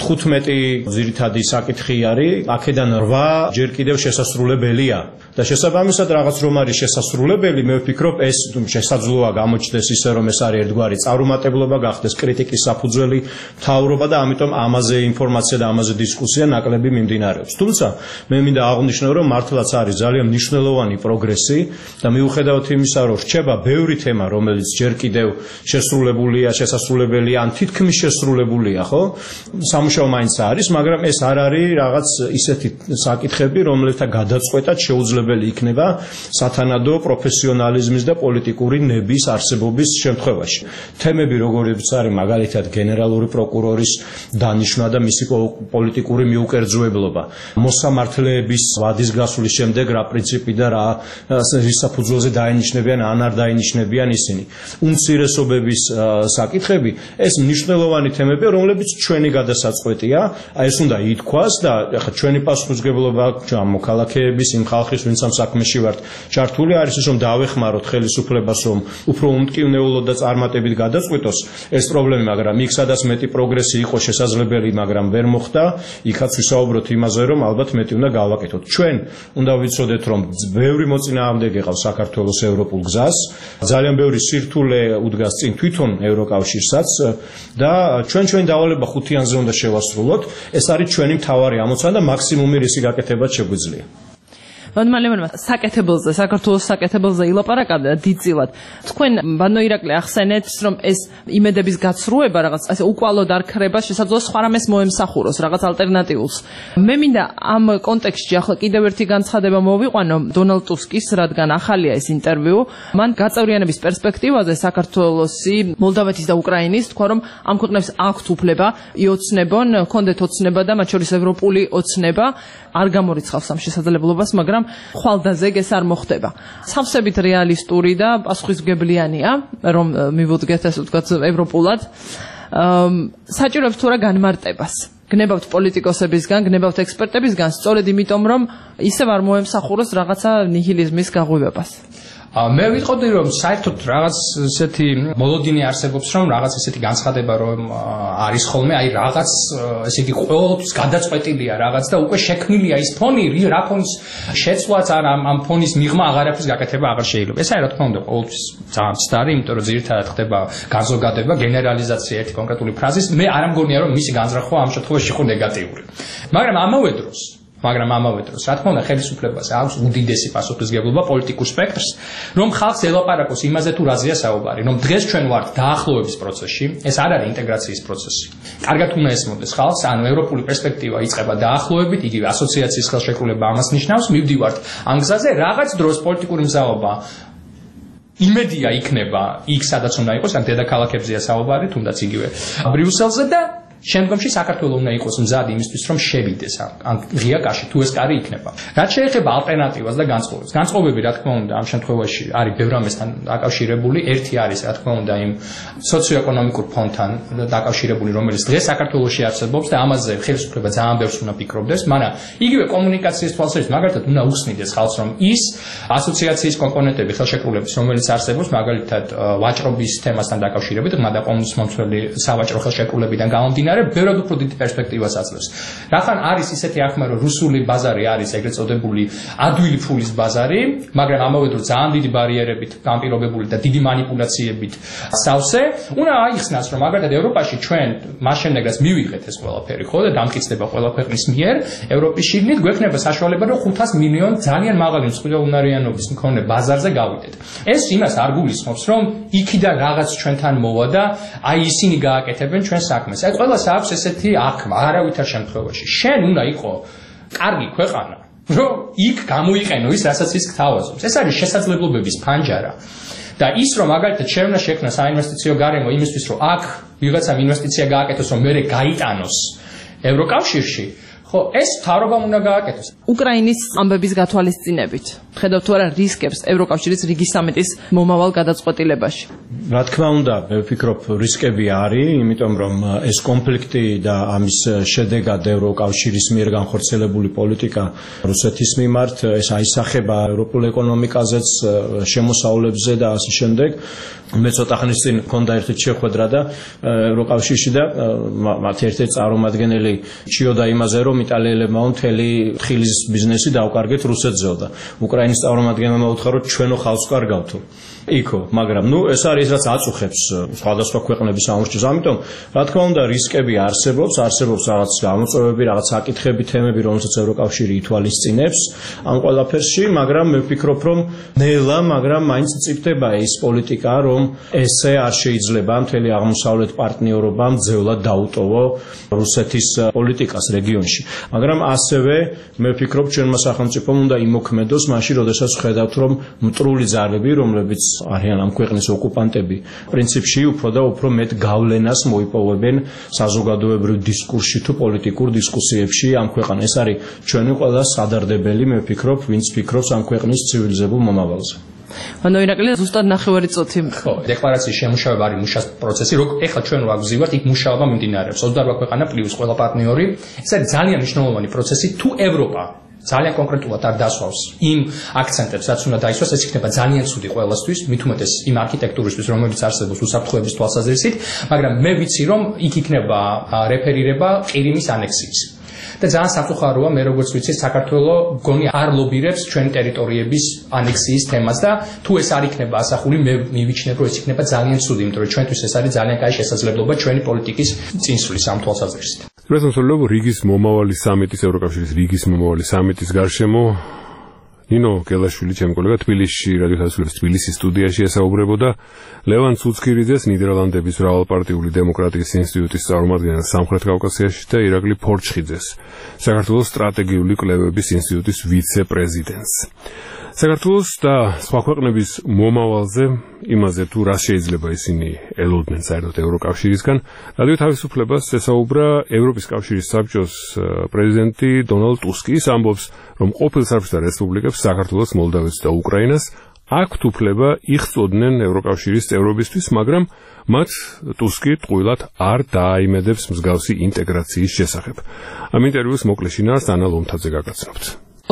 15 ძირითადი საკითხი არის, აქედან 8 ჯერ კიდევ შესასრულებელია და შესაბამისად რაღაც რომ არის შესასრულებელი, მე ვფიქრობ ეს შესაძლოა გამოჩნდეს ისე რომ ეს არის ერთგვარი წარუმატებლობა, გახდეს კრიტიკის საფუძველი მთავრობა და ამიტომ ამაზე ინფორმაცია და ამაზე დისკუსია ნაკლები მიმდინარეობს. თუმცა მე მინდა აღვნიშნო, რომ მართლაც არის ძალიან მნიშვნელოვანი პროგრესი და მიუხედავად იმისა, რომ რჩება ბევრი თემა, რომელიც ჯერ კიდევ შესრულებულია, შესასრულებელია, ან თითქმის შესრულებულია, ხო? სამუშაო მაინც არის, მაგრამ ეს არ არის რაღაც ისეთი საკითხები, რომელთა გადაწყვეტად შეუძლებელი იქნება სათანადო პროფესიონალიზმის და პოლიტიკური ნების არსებობის შემთხვევაში. თემები როგორიც არის მაგალითად გენერალური პროკურორის დანიშვნა და მისი პოლიტიკური მიუკერძოებლობა, მოსამართლეების ვადის გასვლის შემდეგ რა პრინციპი და რა საფუძველზე დაენიშნებიან ან არ დაენიშნებიან ისინი. უმცირესობების საკითხები, ეს მნიშვნელოვანი თემებია, რომლებიც ჩვენი გადასაწყვეტია, ეს უნდა ითქვას და ახლა ჩვენი პასუხისმგებლობა მოქალაქეების, იმ ხალხის, ვინც ამ საქმეში ვართ ჩართული, არის ის, რომ დავეხმაროთ ხელისუფლებას, რომ უფრო უმტკივნეულოდ და წარმატებით გადაწყვეტოს ეს პრობლემა, მაგრამ იქ სადაც მეტი პროგრესი იყო შესაძლებელი, მაგრამ ვერ მოხდა, იქაც ვისაუბროთ იმაზე, რომ ალბათ მეტი უნდა გავაკეთოთ. ჩვენ უნდა ვიცოდეთ, რომ ბევრი მოწინააღმდეგე ყავს საქართველოს ევროპულ გზას, ძალიან ბევრი სირთულე უდგას წინ თვითონ ევროკავშირსაც და ჩვენი დავალება ხუთიანზე უნდა შევასრულოთ. ეს არის ჩვენი მთავარი ამოცანა და მაქსიმუმი რისი გაკეთებაც შეგვიძლია. ბატონო ლევანმა საკეთებელზე, საქართველოს საკეთებელზე ილაპარაკა დიდწილად. თქვენ ბატონო ირაკლი ახსენეთ, რომ ეს იმედების გაცრუება რაღაც ასე უკვალოდ არ ქრება, შესაძლოა სხვა რამეს მოემსახუროს, რაღაც ალტერნატიულს. მე მინდა ამ კონტექსტში ახლა კიდევ ერთი განცხადება მოვიყვანო დონალდ ტუსკის, რადგან ახალია ეს ინტერვიუ, მან გაწევრიანების პერსპექტივაზე საქართველოსი, მოლდავეთის და უკრაინის თქვა, რომ ამ ქვეყნებს აქვთ უფლება იოცნებონ, ჰქონდეთ ოცნება და მათ შორის ევროპული ოცნება, არ გამორიცხავს ამ შესაძლებლობას, მაგრამ ხვალდაზეგ ეს არ მოხდება. სავსებით რეალისტური და პასუხისმგებლიანია, რომ მივუდგეთ ასე ვთქვათ ევროპულად. საჭიროებს თუ რა განმარტებას. გნებავთ პოლიტიკოსებისგან, გნებავთ ექსპერტებისგან, სწორედ იმიტომ, რომ ისევ არ მოემსახუროს რაღაცა ნიჰილიზმის გაღვივებას. მე ვიტყოდი, რომ საერთოდ რაღაც ესეთი მოლოდინი არსებობს, რომ რაღაც ესეთი განცხადება რომ არის ხოლმე, აი რაღაც ესე იგი ყოველთვის გადაწყვეტილია რაღაც და უკვე შექმნილია ის ფონი, რა ფონის შეცვლაც არ ამ ფონის მიღმა აღარაფრის გაკეთება აღარ შეიძლება. ეს არის რა თქმა უნდა ყოველთვის ძალიან მცდარი, იმიტომ რომ ძირითადად ხდება განზოგადება, გენერალიზაცია ერთი კონკრეტული ფრაზის. მე არ მგონია, რომ მისი განზრახვა ამ შემთხვევაში იყო ნეგატიური. მაგრამ ამავე დროს, რა თქმა უნდა, ხელისუფლებას აქვს უდიდესი პასუხისმგებლობა პოლიტიკურ სპექტრს, რომ ხალხს ელაპარაკოს იმაზე თუ რაზეა საუბარი, რომ დღეს ჩვენ ვართ დაახლოების პროცესში, ეს არ არის ინტეგრაციის პროცესი. კარგად უნდა ესმოდეს ხალხს, ანუ ევროპული პერსპექტივა იწყება დაახლოებით, იგივე ასოციაციის ხელშეკრულება ამას ნიშნავს, მივდივართ ამ გზაზე, რაღაც დროს პოლიტიკური მზაობა იმედია იქნება იქ, სადაც უნდა იყოს, ან დედაქალაქებზეა საუბარი, თუნდაც იგივე ბრიუსელზე და შემდგომში საქართველოს უნდა იყოს მზად იმისთვის, რომ შევიდეს ამ ღია კაში, თუ ეს კარი იქნება. რაც შეეხება ალტერნატივას და განწყობებს. განწყობები, რა თქმა უნდა, ამ შემთხვევაში არის ბევრ ამასთან დაკავშირებული. ერთი არის, რა თქმა უნდა, იმ სოციო-ეკონომიკურ ფონდთან დაკავშირებული, რომელიც დღეს საქართველოში არსებობს და ამაზე ხელისუფლება ძალიან ბევრს უნდა ფიქრობდეს, მაგრამ იგივე კომუნიკაციის თვალსაზრისით, მაგალითად, უნდა უხსნიდეს ხალხს, რომ ის ასოციაციის კომპონენტები ხელშეკრულების, რომელიც არსებობს, მაგალითად, ვაჭრობის თემასთან დაკავშირებით, ღრმა და ყოვლისმომცველი სავაჭრო ხელშეკრულებიდან გამომდინარე, გამომდინარე, ბევრად უფრო დიდი პერსპექტივას აძლევს. რახან არის ისეთი აღქმა, რომ რუსული ბაზარი არის ეგრეთ წოდებული ადვილი ფულის ბაზარი, მაგრამ ამავე დროს ძალიან დიდი ბარიერებით განპირობებული და დიდი манипуляციებით სავსე, უნდა აიხსნას, რომ მაგალითად ევროპაში ჩვენ მას შემდეგ რაც მივიღეთ ეს ყველაფერი, ხო და დამტკიცდება ყველა ქვეყნის მიერ, ევროპის შიგნით გვექნება საშუალება, რომ 500 მილიონი ძალიან მაღალი მსხვერპლუნარიანობის მქონე ბაზარზე გავიდეთ. ეს იმას არ გულისხმობს, რომ იქიდან რაღაც ჩვენთან მოვა და აი ისინი გააკეთებენ ჩვენ საქმეს. აი ყველას აქვს ესეთი აღქმა, არავითარ შემთხვევაში. შენ უნდა იყო კარგი ქვეყანა, რომ იქ გამოიყენო ის, რასაც ის გთავაზობს. ეს არის შესაძლებლობების ფანჯარა. და ის რომ მაგალითად შეუნა შექმნა საინვესტიციო გარემო იმისთვის, რომ აქ ვიღაცამ ინვესტიცია გააკეთოს, რომ მერე გაიტანოს ევროკავშირში, ხო, ეს თავრობამ უნდა გააკეთოს. უკრაინის ამბების გათვალისწინებით, ხედავთ თუ არა რისკებს ევროკავშირის რიგის სამიტის მომავალ გადაწყვეტილებაში? რა თქმა უნდა, მე ვფიქრობ, რისკები არის, იმიტომ რომ ეს კონფლიქტი და ამის შედეგად ევროკავშირის მიერ განხორციელებული პოლიტიკა რუსეთის მიმართ, ეს აისახება ევროპულ ეკონომიკაზეც, შემოსავლებზე და ასე შემდეგ. მე ცოტა ხნის წინ მქონდა ერთ-ერთი შეხვედრა და ევროკავშირში და მათი ერთ-ერთი წარმომადგენელი ჭიოდა იმაზე, რომ იტალიელებმა მთელი თხილის ბიზნესი დაუკარგეთ რუსეთზეო და უკრაინის წარმომადგენელმა მოუთხა, რომ ჩვენო ხალხს კარგავთო. იქო, მაგრამ ეს არის რაც აწუხებს სხვადასხვა ქვეყნების ამორჩევას. ამიტომ, რა თქმა უნდა, რისკები არსებობს რაღაც გამოწვევები, რაღაც საკითხები, თემები, რომელსაც ევროკავშირი ითვალისწინებს ამ ყველაფერში, მაგრამ მე ვფიქრობ, რომ ნელა, მაგრამ მაინც მწიფდება ის პოლიტიკა, რომ ესე არ შეიძლება მთელი აღმოსავლეთ პარტნიორობამ ძევლად დაუტოვო რუსეთის პოლიტიკას რეგიონში. მაგრამ ასევე მე ვფიქრობ, ჩვენმა სახელმწიფომ უნდა იმოქმედოს მაშინ, როდესაც ხედავთ, რომ მტრული ძალები, რომლებიც არიან ამ ქვეყნის ოკუპანტები, პრინციპში უფრო და უფრო მეტ გავლენას მოიპოვებენ საზოგადოებრივ დისკურსში თუ პოლიტიკურ დისკუსიებში ამ ქვეყანაში. ეს არის ჩვენი ყველა სადარდებელი, მე ვფიქრობ, ვინც ფიქრობს ამ ქვეყნის ცივილიზებულ მომავალზე. ანუ ირაკლი ზუსტად ნახევარი წუთი. ხო, დეკლარაციის შემუშავება არის მუშას პროცესი, რომ ეხლა ჩვენ რა გვზივართ, იქ მუშაობა მიმდინარეობს. 28 ქვეყანა პლუს ყველა პარტნიორი. ეს არის ძალიან მნიშვნელოვანი პროცესი, თუ ევროპა ძალიან კონკრეტულად არ დასვავს იმ აქცენტებს, რაც უნდა დაისვას, ეს იქნება ძალიან ცუდი ყველასთვის, მით უმეტეს იმ არქიტექტურისთვის, რომელიც არსებობს უსაფრთხოების თვალსაზრისით, მაგრამ მე ვიცი, რომ იქ იქნება რეფერირება ყირიმის ანექსიის. და ძალიან საფუხაროა, მე როგორც ვიცი, საქართველოს გონი არ ლობირებს ჩვენი ტერიტორიების ანექსიის თემას და თუ ეს არ იქნება ასახული, მე მივიჩნევ, რომ ეს იქნება ძალიან ცუდი, იმიტომ რომ ჩვენთვის ეს არის ძალიან კაი შესაძლებლობა ჩვენი პოლიტიკის წინსვლის ამ თვალსაზრისით. პრეზიდენტ რიგის მომავალი სამიტის ევროკავშირის რიგის მომავალი სამიტის გარშემო ნინო გელაშვილი ჩემი კოლეგა თბილისში რადიო თავისუფლების თბილისის სტუდიაში ესაუბრებოდა ლევან ცუცქირიძეს ნიდერლანდების მრავალპარტიული დემოკრატიის ინსტიტუტის წარმომადგენელ სამხრეთ კავკასიაში და ირაკლი ფორჩხიძეს საქართველოს სტრატეგიული კვლევების ინსტიტუტის ვიცე-პრეზიდენტს. საქართველოს და სხვა ქვეყნების მომავალზე, იმაზე თუ რა შეიძლება ისინი ელოდნენ საერთოდ ევროკავშირისგან, რადიო თავისუფლებას ესაუბრა ევროპის კავშირის საბჭოს პრეზიდენტი დონალდ ტუსკი. ის ამბობს, რომ ყოფილ საბჭოთა რესპუბლიკებს საქართველოს, მოლდავეთს და უკრაინას აქვთ უფლება იხსოვდნენ ევროკავშირის წევრობისთვის, მაგრამ მათ ტუსკი ტყუილად არ დააიმედებს მსგავსი ინტეგრაციის შესახებ. ამ ინტერვიუს მოკლე შინაარს ანა ლომთაძე გაგაცნობთ.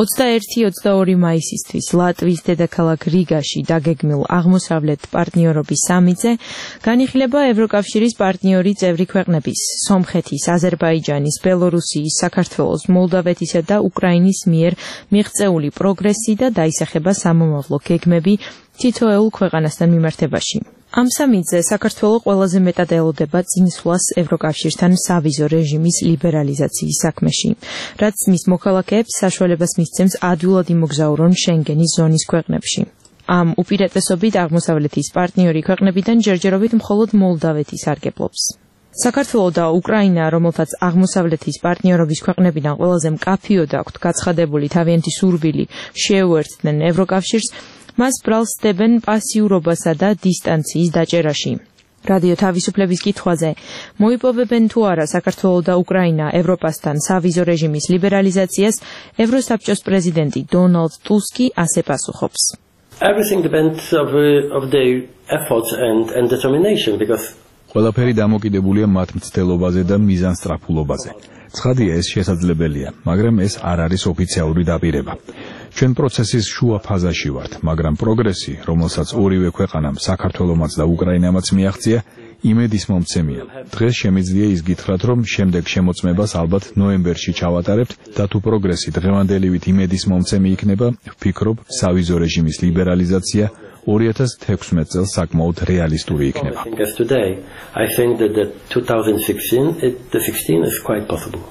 21-22 მაისისთვის ლატვიის დედაქალაქ რიგაში დაგეგმილ აღმოსავლეთ პარტნიორობის სამიტზე განიხილება ევროკავშირის პარტნიორი წევრი ქვეყნების სომხეთის, აზერბაიჯანის, ბელორუსიის, საქართველოს, მოლდავეთისა და უკრაინის მიერ მიღწეული პროგრესი და დაისახება სამომავლო გეგმები თითოეულ ქვეყანასთან მიმართებაში. ამ სამიტზე საქართველოს ყველაზე მეტად ელოდება წინსვლას ევროკავშირთან სავიზო რეჟიმის ლიბერალიზაციის საქმეში, რაც მის მოქალაქეებს საშუალებას მისცემს ადვილად იმოგზაურონ შენგენის ზონის ქვეყნებში. ამ უპირატესობით აღმოსავლეთის პარტნიორი ქვეყნებიდან ჯერჯერობით მხოლოდ მოლდავეთი სარგებლობს. საქართველოს და უკრაინა, რომელთაც აღმოსავლეთის პარტნიორობის ქვეყნებიდან ყველაზე მკაფიოდ აქვთ გაცხადებული თავიანთი სურვილი შეუერთდნენ ევროკავშირს, მას ბრალს დებენ პასიურობასა და დისტანციის დაჭერაში. რადიო თავისუფლების კითხვაზე მოიპოვებენ თუ არა საქართველოს და უკრაინა ევროპასთან სავიზო რეჟიმის ლიბერალიზაციას, ევროსაბჭოს პრეზიდენტი დონალდ ტუსკი ასე პასუხობს. Everything depends of their efforts and determination because ყველაფერი დამოკიდებულია მათ მცდელობაზე და მიზანსწრაფულობაზე. ცხადია, ეს შესაძლებელია, მაგრამ ეს არ არის ოფიციალური დაპირება. ჩვენ პროცესის შუა ფაზაში ვართ, მაგრამ პროგრესი, რომელსაც ორივე ქვეყანამ, საქართველომაც და უკრაინამაც მიაღწია, იმედის მომცემია. დღეს შემიძლია ის გითხრათ, რომ შემდეგ შემოწმებას ალბათ ნოემბერში ჩავატარებთ და თუ პროგრესი დღევანდელივით იმედის მომცემი იქნება, ვფიქრობ, სავიზო რეჟიმის ლიბერალიზაცია 2016 წელს საკმაოდ რეალისტური იქნება. I think that the 2016 is quite possible.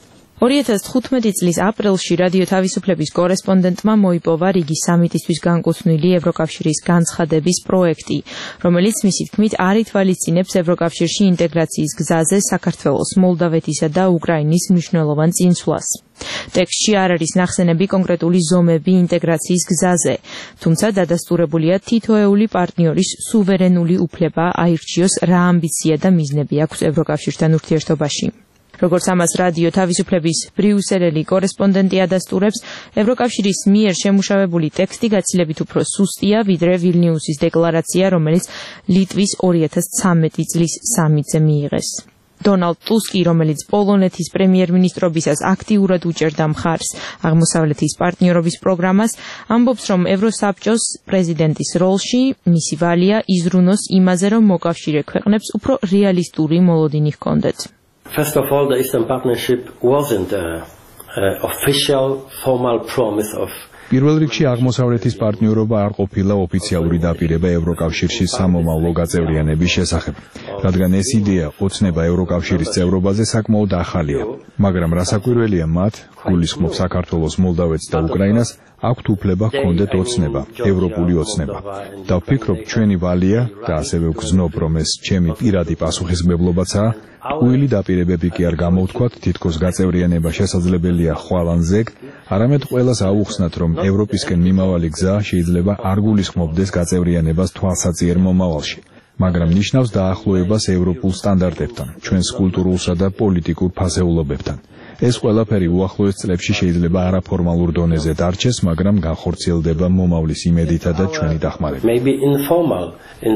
2015 წლის აპრილში რადიო თავისუფლების კორესპონდენტმა მოიპოვა რიგის სამიტისთვის განკუთვნილი ევროკავშირის განცხადების პროექტი, რომელიც მისი თქმით არ ითვალისწინებს ევროკავშირში ინტეგრაციის გზაზე საქართველოს, მოლდავეთისა და უკრაინის მნიშვნელოვან წინსვლას. ტექსტში არ არის ნახსენები კონკრეტული ზომები ინტეგრაციის გზაზე, თუმცა დადასტურებულია თითოეული პარტნიორის სუვერენული უფლება აირჩიოს რა ამბიცია და მიზნები აქვს ევროკავშირთან ურთიერთობაში. როგორც ამას რადიო თავისუფლების ბრიუსელელი კორესპონდენტი ადასტურებს, ევროკავშირის მიერ შემუშავებული ტექსტი გაცილებით უფრო სუსტია, ვიდრე ვილნიუსის დეკლარაცია, რომელიც ლიტვის 2013 წლის სამიტზე მიიღეს. დონალდ ტუსკი, რომელიც პოლონეთის პრემიერ-მინისტრობისას აქტიურად უჭერდა მხარს აღმოსავლეთის პარტნიორობის პროგრამას, ამბობს, რომ ევროსაბჭოს პრეზიდენტის როლში მისი ვალია იზრუნოს იმაზე, რომ მოკავშირე ქვეყნებს უფრო რეალისტური მოლოდინი ჰქონდეთ. First of all, the Eastern Partnership wasn't an official, formal promise of პირველ რიგში აღმოსავლეთის პარტნიორობა არ ყოფილა ოფიციალური დაპირება ევროკავშირში სამომავლო გაწევრიანების შესახებ, რადგან ეს იდეა ოცნება ევროკავშირის წევრობაზე საკმაოდ ახალია, მაგრამ რასაკვირველია მათ, გულისხმობ საქართველოს, მოლდავეთს და უკრაინას, აქვთ უფლება ჰქონდეთ ოცნება, ევროპული ოცნება. და ვფიქრობ, ჩვენი ვალია და ასევე ვგრძნობ, რომ ეს ჩემი პირადი პასუხისმგებლობაცაა, უილი დაპირებები კი არ გამოვთქვათ, თითქოს გაწევრიანება შესაძლებელია ხვალ ან ზეგ, არამედ ყველას აუხსნათ, რომ ევროპისკენ მიმავალი გზა შეიძლება არ გულისხმობდეს გაწევრიანებას თვალსაწიერ მომავალში, მაგრამ ნიშნავს დაახლოებას ევროპულ სტანდარტებთან, ჩვენს კულტურულსა და პოლიტიკურ ფასეულობებთან. ეს ყველაფერი უახლოეს წლებში შეიძლება არაფორმალურ დონეზე დარჩეს, მაგრამ განხორციელდება მომავლის იმედითა და ჩვენი დახმარებით. Maybe informal in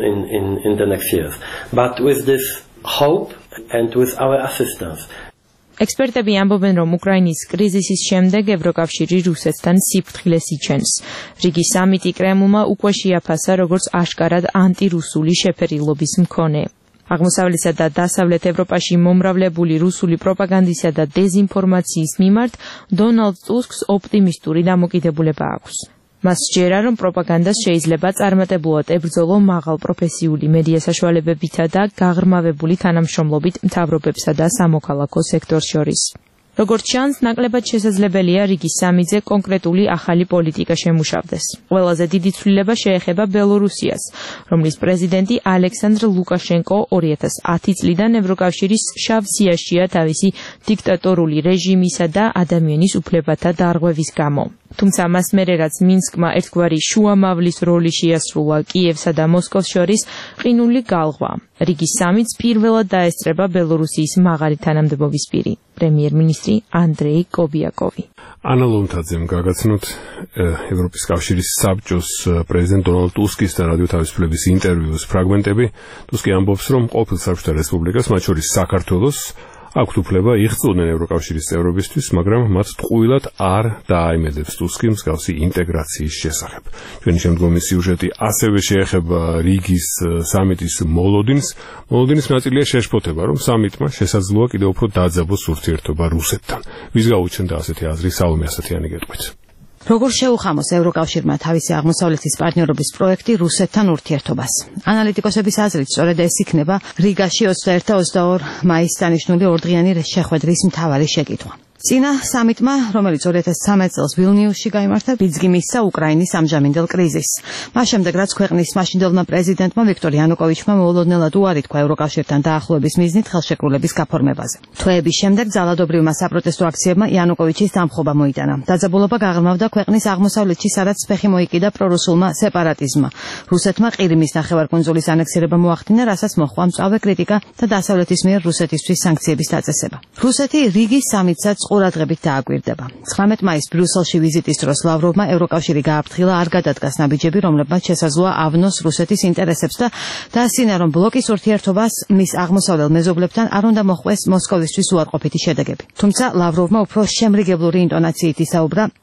the next years, but with this hope and with our assistance. ექსპერტები ამბობენ, რომ უკრაინის კრიზისის შემდეგ ევროკავშირი რუსეთთან სიფრთხილეს იჩენს. რიგის სამიტი კრემლმა უკვე შეაფასა როგორც აშკარად ანტირუსული შეფერილობის მქონე. აღმოსავლეთსა და დასავლეთ ევროპაში მომრავლებული რუსული პროპაგანდისა და დეზინფორმაციის მიმართ დონალდ ტუსკს ოპტიმისტური დამოკიდებულება აქვს. მას სჯერა, რომ პროპაგანდას შეიძლება წარმატებულად ებრძოლო მაღალ პროფესიული მედია საშუალებებითა და გაღრმავებული თანამშრომლობით მთავრობებსა და სამოქალაქო სექტორს შორის. როგორც ჩანს, ნაკლებად შესაძლებელია რიგის სამიტზე კონკრეტული ახალი პოლიტიკა შემუშავდეს. ყველაზე დიდი ცვლილება შეეხება ბელორუსიას, რომლის პრეზიდენტი ალექსანდრ ლუკაშენკო 2010 წლიდან ევროკავშირის შავ სიაშია თავისი დიქტატორული რეჟიმისა და ადამიანის უფლებათა დარღვევის გამო. თუმცა მას მერე რაც მინსკმა ერთგვარი შუამავლის როლი შეასრულა კიევსა და მოსკოვს შორის, ყინული გალღვა. რიგის სამიტს პირველად დაესწრება ბელორუსიის მაღალი თანამდებობის პირი, პრემიერ-მინისტრი ანდრეი კობიაკოვი. ანა ლომთაძემ გაგაცნოთ ევროპის კავშირის საბჭოს პრეზიდენტ დონალდ ტუსკის და რადიო თავისუფლების ინტერვიუს ფრაგმენტები. ტუსკი ამბობს, რომ ყოფილ საბჭოთა რესპუბლიკას, მათ შორის საქართველოს, აქვთ უფლება იხსოვდნენ ევროკავშირის წევრობისთვის, მაგრამ მათ ტყუილად არ დააიმედებს ტუსკი მსგავსი ინტეგრაციის შესახებ. ჩვენი შემდგომი სიუჟეტი ასევე შეეხება რიგის სამიტის მოლოდინს. მოლოდინის ნაწილია შეშფოთება, რომ სამიტმა შესაძლოა კიდევ უფრო დაძაბოს ურთიერთობა რუსეთთან. ვის გაუჩნდა ასეთი აზრი, საომე ასათიანი გეტყვით. როგორ შეუხამოს ევროკავშირმა თავისი აღმოსავლეთის პარტნიორობის პროექტი რუსეთთან ურთიერთობას? ანალიტიკოსების აზრით, სწორედ ეს იქნება რიგაში 21 და 22 მაისს დანიშნული ორდღიანი შეხვედრის მთავარი შეკითხვა. წინა სამიტმა, რომელიც 2013 წელს ვილნიუსში გაიმართა, ბიძგი მისცა უკრაინის ამჟამინდელ კრიზისს. მას შემდეგ, რაც ქვეყნის მაშინდელმა პრეზიდენტმა ვიქტორ იანუკოვიჩმა მოულოდნელად უარი თქვა ევროკავშირთან დაახლოების მიზნით ხელშეკრულების გაფორმებაზე. თვეების შემდეგ ძალადობრივმა საპროტესტო აქციებმა იანუკოვიჩის დამხობა მოიტანა. დაძაბულობა გაღრმავდა ქვეყნის აღმოსავლეთში, სადაც ფეხი მოიკიდა პრორუსულმა სეპარატიზმმა. რუსეთმა ყირიმის ნახევარკუნძულის ანექსირება მოახდინა, რასაც მოჰყვა მწვავე კრიტიკა და დასავლეთის მიერ რუსეთისთვის სანქციების დაწესება. რუსეთი რიგის სამიტსაც ყურადღებით დააკვირდება. 19 მაისს ბრიუსელში ვიზიტის დროს ლავროვმა ევროკავშირი გააფრთხილა არ გადადგას ნაბიჯები, რომლებმაც შესაძლოა ავნოს რუსეთის ინტერესებს და დაასინა, რომ ბლოკის ურთიერთობას მის აღმოსავლელ მეზობლებთან არ უნდა მოჰყვეს მოსკოვისთვის უარყოფითი შედეგები. თუმცა ლავროვმა უფრო შემრიგებლური ინტონაციით ისაუბრა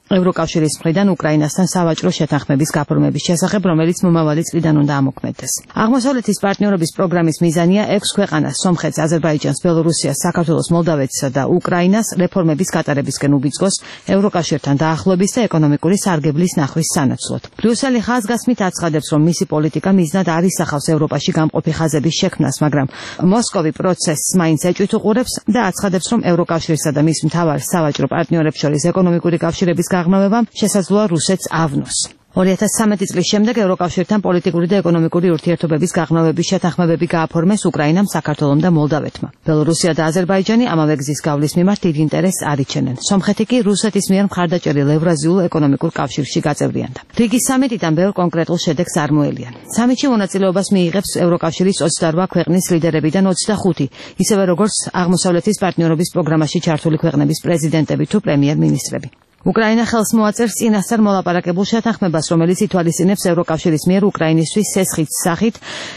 ევროკავშირის მხრიდან უკრაინასთან სავაჭრო შეთანხმების გაფორმების შესახებ, რომელიც მომავალი წლიდან უნდა ამოქმედდეს. აღმოსავლეთის პარტნიორობის პროგრამის მიზანია 6 ქვეყანას, სომხეთს, აზერბაიჯანს, ბელორუსიას, საქართველოს, მოლდავეთსა და უკრაინას რეფორმების გატარებისკენ უბიძგოს ევროკავშირთან დაახლოების და ეკონომიკური სარგებლის ნახვის სანაცვლოდ. ბრიუსელი ხაზგასმით აცხადებს, რომ მისი პოლიტიკა მიზნად არ ისახავს ევროპაში გამყოფი ხაზების შექმნას, მაგრამ მოსკოვი პროცესს მაინც ეჭვით უყურებს და აცხადებს, რომ ევროკავშირსა და მის მთავარ სავაჭრო პარტნიორებს შორის ეკონომიკური კავშირების გაღრმავებამ შესაძლოა რუსეთს ავნოს. 2013 წლის შემდეგ ევროკავშირთან პოლიტიკური და ეკონომიკური ურთიერთობების გაღრმავების შეთანხმებები გააფორმეს უკრაინამ, საქართველომ და მოლდავეთმა. ბელორუსია და აზერბაიჯანი ამავე გზის გავლის მიმართ დიდ ინტერესს არ იჩენენ. სომხეთი კი რუსეთის მიერ მხარდაჭერილ ევრაზიულ ეკონომიკურ კავშირში გაწევრიანდა. რიგის სამიტიდან ბევრ კონკრეტულ შედეგს არ მოელიან. სამიტში მონაწილეობას მიიღებს ევროკავშირის 28 ქვეყნის ლიდერებიდან 25, ისევე როგორც აღმოსავლეთის პარტნიორობის პროგრამაში ჩართული ქვეყნების პრეზიდენტები თუ პრემიერ-მინისტრები. უკრაინა ხელს მოაწერს წინასწარ მოლაპარაკებულ შეთანხმებას, რომელიც ითვალისწინებს ევროკავშირის მიერ უკრაინისთვის სესხის სახით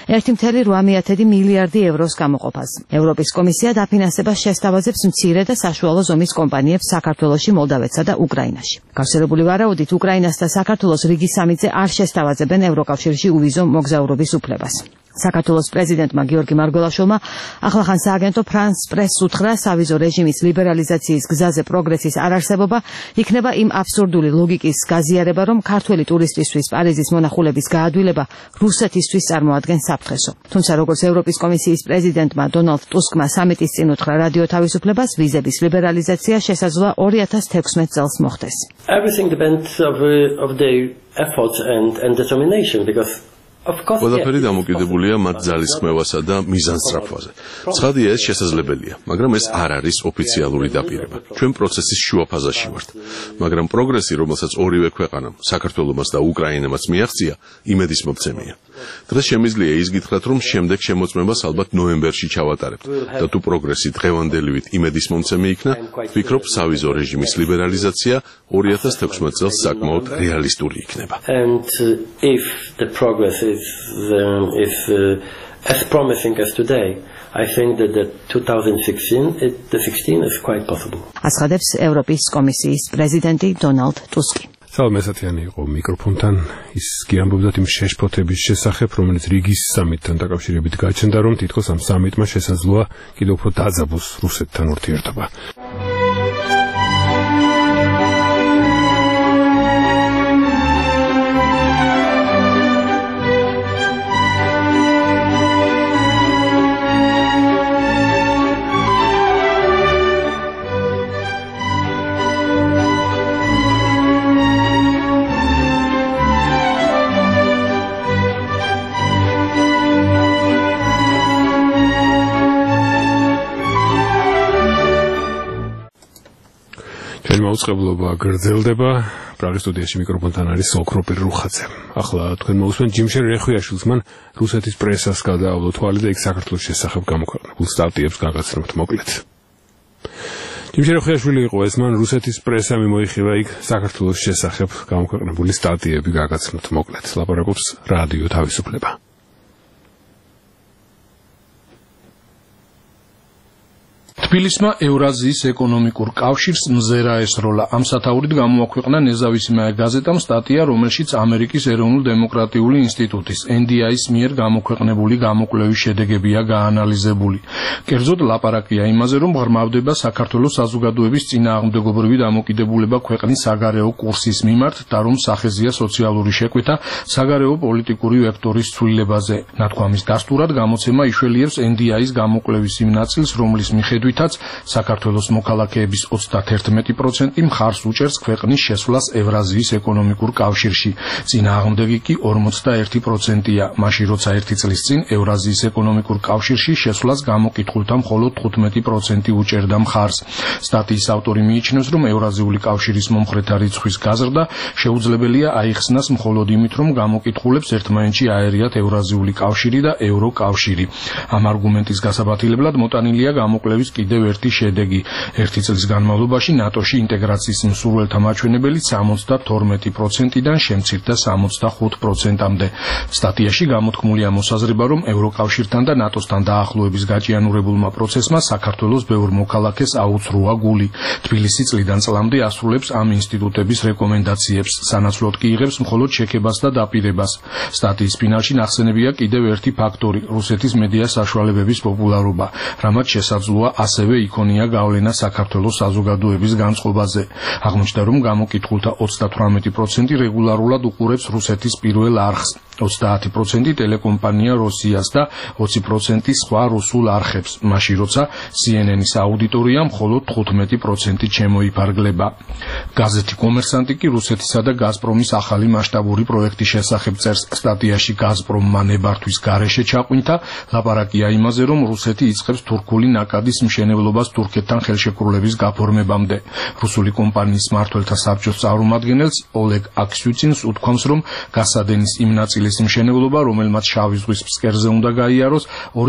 1,8 მილიარდი ევროს გამოყოფას. ევროპის კომისია დაფინანსებას შესთავაზებს მცირე და საშუალო ზომის კომპანიებს საქართველოში, მოლდავეთსა და უკრაინაში. გავრცელებული ვარაუდით, უკრაინას და საქართველოს რიგის სამიტზე არ შესთავაზებენ ევროკავშირში უვიზო მოგზაურობის უფლებას. საქართველოს პრეზიდენტმა გიორგი მარგველაშვილმა ახლახან სააგენტო ფრანს პრესს უთხრა, სავიზო რეჟიმის ლიბერალიზაციის გზაზე პროგრესის არარსებობა იქნება იმ აბსურდული ლოგიკის გაზიარება, რომ ქართველი ტურისტისთვის პარიზის მონახულების გაადვილება რუსეთისთვის წარმოადგენს საფრთხესო. თუმცა როგორც ევროპის კომისიის პრეზიდენტმა დონალდ ტუსკმა სამიტის წინ უთხრა რადიო თავისუფლებას, ვიზების ლიბერალიზაცია შესაძლოა 2016 წელს მოხდეს. Everything depends of their efforts and determination, because ყველაფერი დამოკიდებულია მათ ძალისხმევასა და მიზანსწრაფვაზე. ცხადია, ეს შესაძლებელია, მაგრამ ეს არ არის ოფიციალური დაპირება. ჩვენ პროცესის შუა ფაზაში ვართ, მაგრამ პროგრესი, რომელსაც ორივე ქვეყანამ, საქართველომაც და უკრაინამაც მიაღწია, იმედისმომცემია. დღეს შემიძლია ის გითხრათ, რომ შემდეგ შემოწმებას ალბათ ნოემბერში ჩავატარებთ და თუ პროგრესი დღევანდელივით იმედისმომცემი იქნა, ვფიქრობ, სავიზო რეჟიმის ლიბერალიზაცია 2016 წელს საკმაოდ რეალისტური იქნება. Is as promising as today. I think that 2016 is quite possible. აცხადებს ევროპის კომისიის პრეზიდენტი დონალდ ტუსკი. სალმესათიანი იყო მიკროფონთან, ის გიამბობდა იმ შეშფოთების შესახებ, რომელიც რიგის სამიტთან დაკავშირებით გაჩნდა, რომ თითქოს ამ სამიტმა შესაძლოა კიდევ უფრო დაძაბოს რუსეთთან ურთიერთობა. მოწყებლობა გრძელდება. პრაღის სტუდიაში მიკროფონთან არის ოქროპირ რუხაძე. ახლა თქვენ მოусვენ ჯიმშენ რეხვიაშვილს, მან რუსეთის პრესას გადაავლო თვალი და იქ საქართველოს შესახებ გამოქვეყნებულ სტატიებს გაგაცნობთ მოკლედ. ჯიმშენ რეხვიაშვილი იყო ეს, მან რუსეთის პრესა მიმოიხილა იქ საქართველოს შესახებ გამოქვეყნებული სტატიები გაგაცნობთ მოკლედ. ლაპარაკობს რადიო თავისუფლება. თბილისმა ევრაზიის ეკონომიკურ კავშირს მზერა ესროლა. ამ სათაურით გამოაქვეყნა ნეზავისიმაე გაზეტამ სტატია, რომელშიც ამერიკის ეროვნულ-დემოკრატიული ინსტიტუტის NDI-ის მიერ გამოქვეყნებული გამოკვლევის შედეგებია გაანალიზებული. კერძოდ ლაპარაკია იმაზე, რომ ღრმავდება საქართველოს საზოგადოების წინააღმდეგობრივი დამოკიდებულება ქვეყნის საგარეო კურსის მიმართ და რომ სახეზია სოციალური შეკვეთა საგარეო პოლიტიკური ვექტორის ცვლილებაზე. ნათქვამის დასტურად გამოცემა იშველიებს NDI-ის გამოკვლევის იმ ნაწილს, რომლის მიხედვითაც საქართველოს მოქალაქეების 31% მხარს უჭერს ქვეყნის შესვლას ევრაზიის ეკონომიკურ კავშირში. წინააღმდეგი კი 41%-ია. მაშინ როცა 1 წლის წინ ევრაზიის ეკონომიკურ კავშირში შესვლას გამოკითხულთა მხოლოდ 15% უჭერდა მხარს. სტატიის ავტორი მიიჩნევს, რომ ევრაზიული კავშირის მომხრეთა რიცხვის გაზრდა შეუძლებელია აიხსნას მხოლოდ იმით, რომ გამოკითხულებს ერთმანეთში აერიათ ევრაზიული კავშირი და ევროკავშირი. ამ არგუმენტის გასაბათილებლად მოტანილია გამოკვლევის კიდევ კიდევ ერთი შედეგი. ერთი წლის განმავლობაში ნატოში ინტეგრაციის მსურველთა მაჩვენებელი 72%-დან შემცირდა 65%-მდე. სტატიაში გამოთქმულია მოსაზრება, რომ ევროკავშირთან და ნატოსთან დაახლოების გაჭიანურებულმა პროცესმა საქართველოს ბევრ მოქალაქეს აუცრუა გული. თბილისი წლიდან წლამდე ასრულებს ამ ინსტიტუტების რეკომენდაციებს, სანაცვლოდ კი იღებს მხოლოდ შექებას და დაპირებას. სტატიის ფინალში ნახსენებია კიდევ ერთი ფაქტორი, რუსეთის მედია საშუალებების პოპულარობა, რამაც შესაძლოა ასევე იქონია გავლენა საქართველოს საზოგადოების განწყობაზე. აღმოჩნდა, რომ გამოკითხულთა 38% რეგულარულად უყურებს რუსეთის პირველ არხს, 30% ტელეკომპანია როსიას და 20% სხვა რუსულ არხებს, მაშინ როცა CNN-ის აუდიტორია მხოლოდ 15% შემოიფარგლება. გაზეთი კომერსანტი კი რუსეთისა და გაზპრომის ახალი მასშტაბური პროექტის შესახებ წერს. სტატიაში გაზპრომმა ნებართვის გარეშე ჩაყვინთა, ლაპარაკია იმაზე, რომ რუსეთი იწყებს თურქული ნაკადის მშენებლობას თურქეთთან ხელშეკრულების გაფორმებამდე. რუსული კომპანიის მმართველთა საბჭოს წარმომადგენელს ოლეგ აქსიუცინს უთქვამს, რომ გასადენის იმ ნაწილის მშენებლობა, რომელმაც შავი ზღვის ფსკერზე უნდა გაიაროს,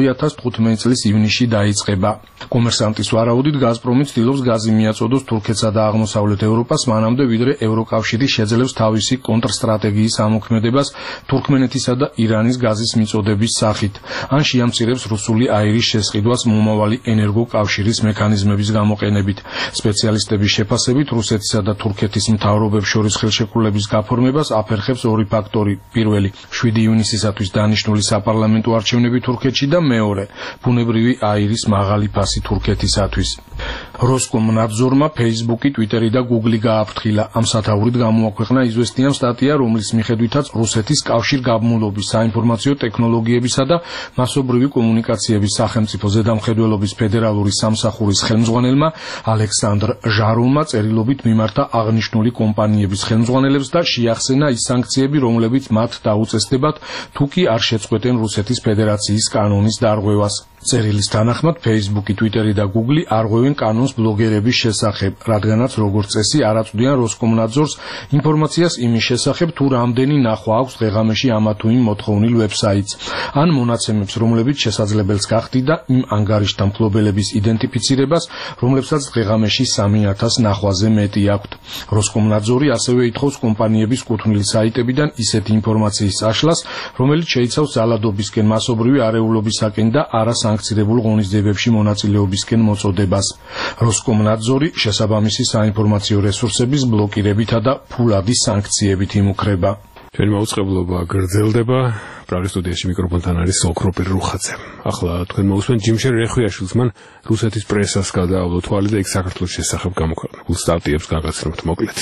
2015 წლის ივნისში დაიწყება. კომერსანტის ვარაუდით, გაზპრომი ცდილობს გაზი მიაწოდოს თურქეთსა და აღმოსავლეთ ევროპას, მანამდე ვიდრე ევროკავშირი შეძლებს თავისი კონტრსტრატეგიის ამოქმედებას თურქმენეთისა და ირანის გაზის მიწოდების სახით. ან შეამცირებს რუსული აირის შესყიდვას მომავალი ენერგოკავშირის მექანიზმების გამოყენებით. სპეციალისტების შეფასებით, რუსეთისა და თურქეთის მთავრობებს შორის ხელშეკრულების გაფორმებას აფერხებს ორი ფაქტორი. პირველი, 7 ივნისისათვის დანიშნული საპარლამენტო არჩევნები თურქეთში და მეორე, ბუნებრივი აირის მაღალი ფასი თურქეთისათვის. როსკომნადზორმა Facebook-ი, Twitter-ი და Google-ი გააფრთხილა. ამ სათაურით გამოაქვეყნა იზვესტიან სტატია, რომლის მიხედვითაც რუსეთის კავშირგაბმულობის, საინფორმაციო ტექნოლოგიებისა და მასობრივი კომუნიკაციების სახელმწიფო ზედამხედველობის ფედერალური სამსახურის ხელმძღვანელმა ალექსანდრ ჟაროვმა წერილობით მიმართა აღნიშნული კომპანიების ხელმძღვანელებს და შეახსენა ის სანქციები, რომლებიც მათ დაუწესდებათ, თუ კი არ შეწყვეტენ რუსეთის ფედერაციის კანონის დარღვევას. წერილის თანახმად, Facebook-ი, Twitter-ი და Google-ი არღვევენ კანონს ბლოგერების შესახებ, რადგანაც როგორც წესი არ აწვდიან როსკომნადზორს ინფორმაციას იმის შესახებ, თუ რამდენი ნახვა აქვს დღეღამეში ამა თუ იმ მოთხოვნილ ვებსაიტს, ან მონაცემებს, რომლებიც შესაძლებელს გახდიდა იმ ანგარიშთა მფლობელების იდენტიფიცირებას, რომლებსაც დღეღამეში 3000 ნახვაზე მეტი აქვთ. როსკომნადზორი ასევე ითხოვს კომპანიების კუთვნილი საიტებიდან ისეთი ინფორმაციის წაშლას, რომელიც შეიცავს ძალადობისკენ, მასობრივი არეულობისაკენ და არასანქცირებულ ღონისძიებებში მონაწილეობისკენ მოწოდებას. როსკომნადზორი შესაბამისი საინფორმაციო რესურსების ბლოკირებითა და ფულადი სანქციებით იმუქრება. ჩვენი მაუწყებლობა გრძელდება. ბრალის სტუდიაში მიკროფონთან არის ოქროპირ რუხაძე. ახლა თქვენ მოусმენთ ჯიმშენ რეხვიაშვილს, მან რუსეთის პრესას გადაავლო თვალი და იქ საქართველოს შესახებ გამოქვეყნებულ სტატიებს გაგაცნობთ მოკლედ.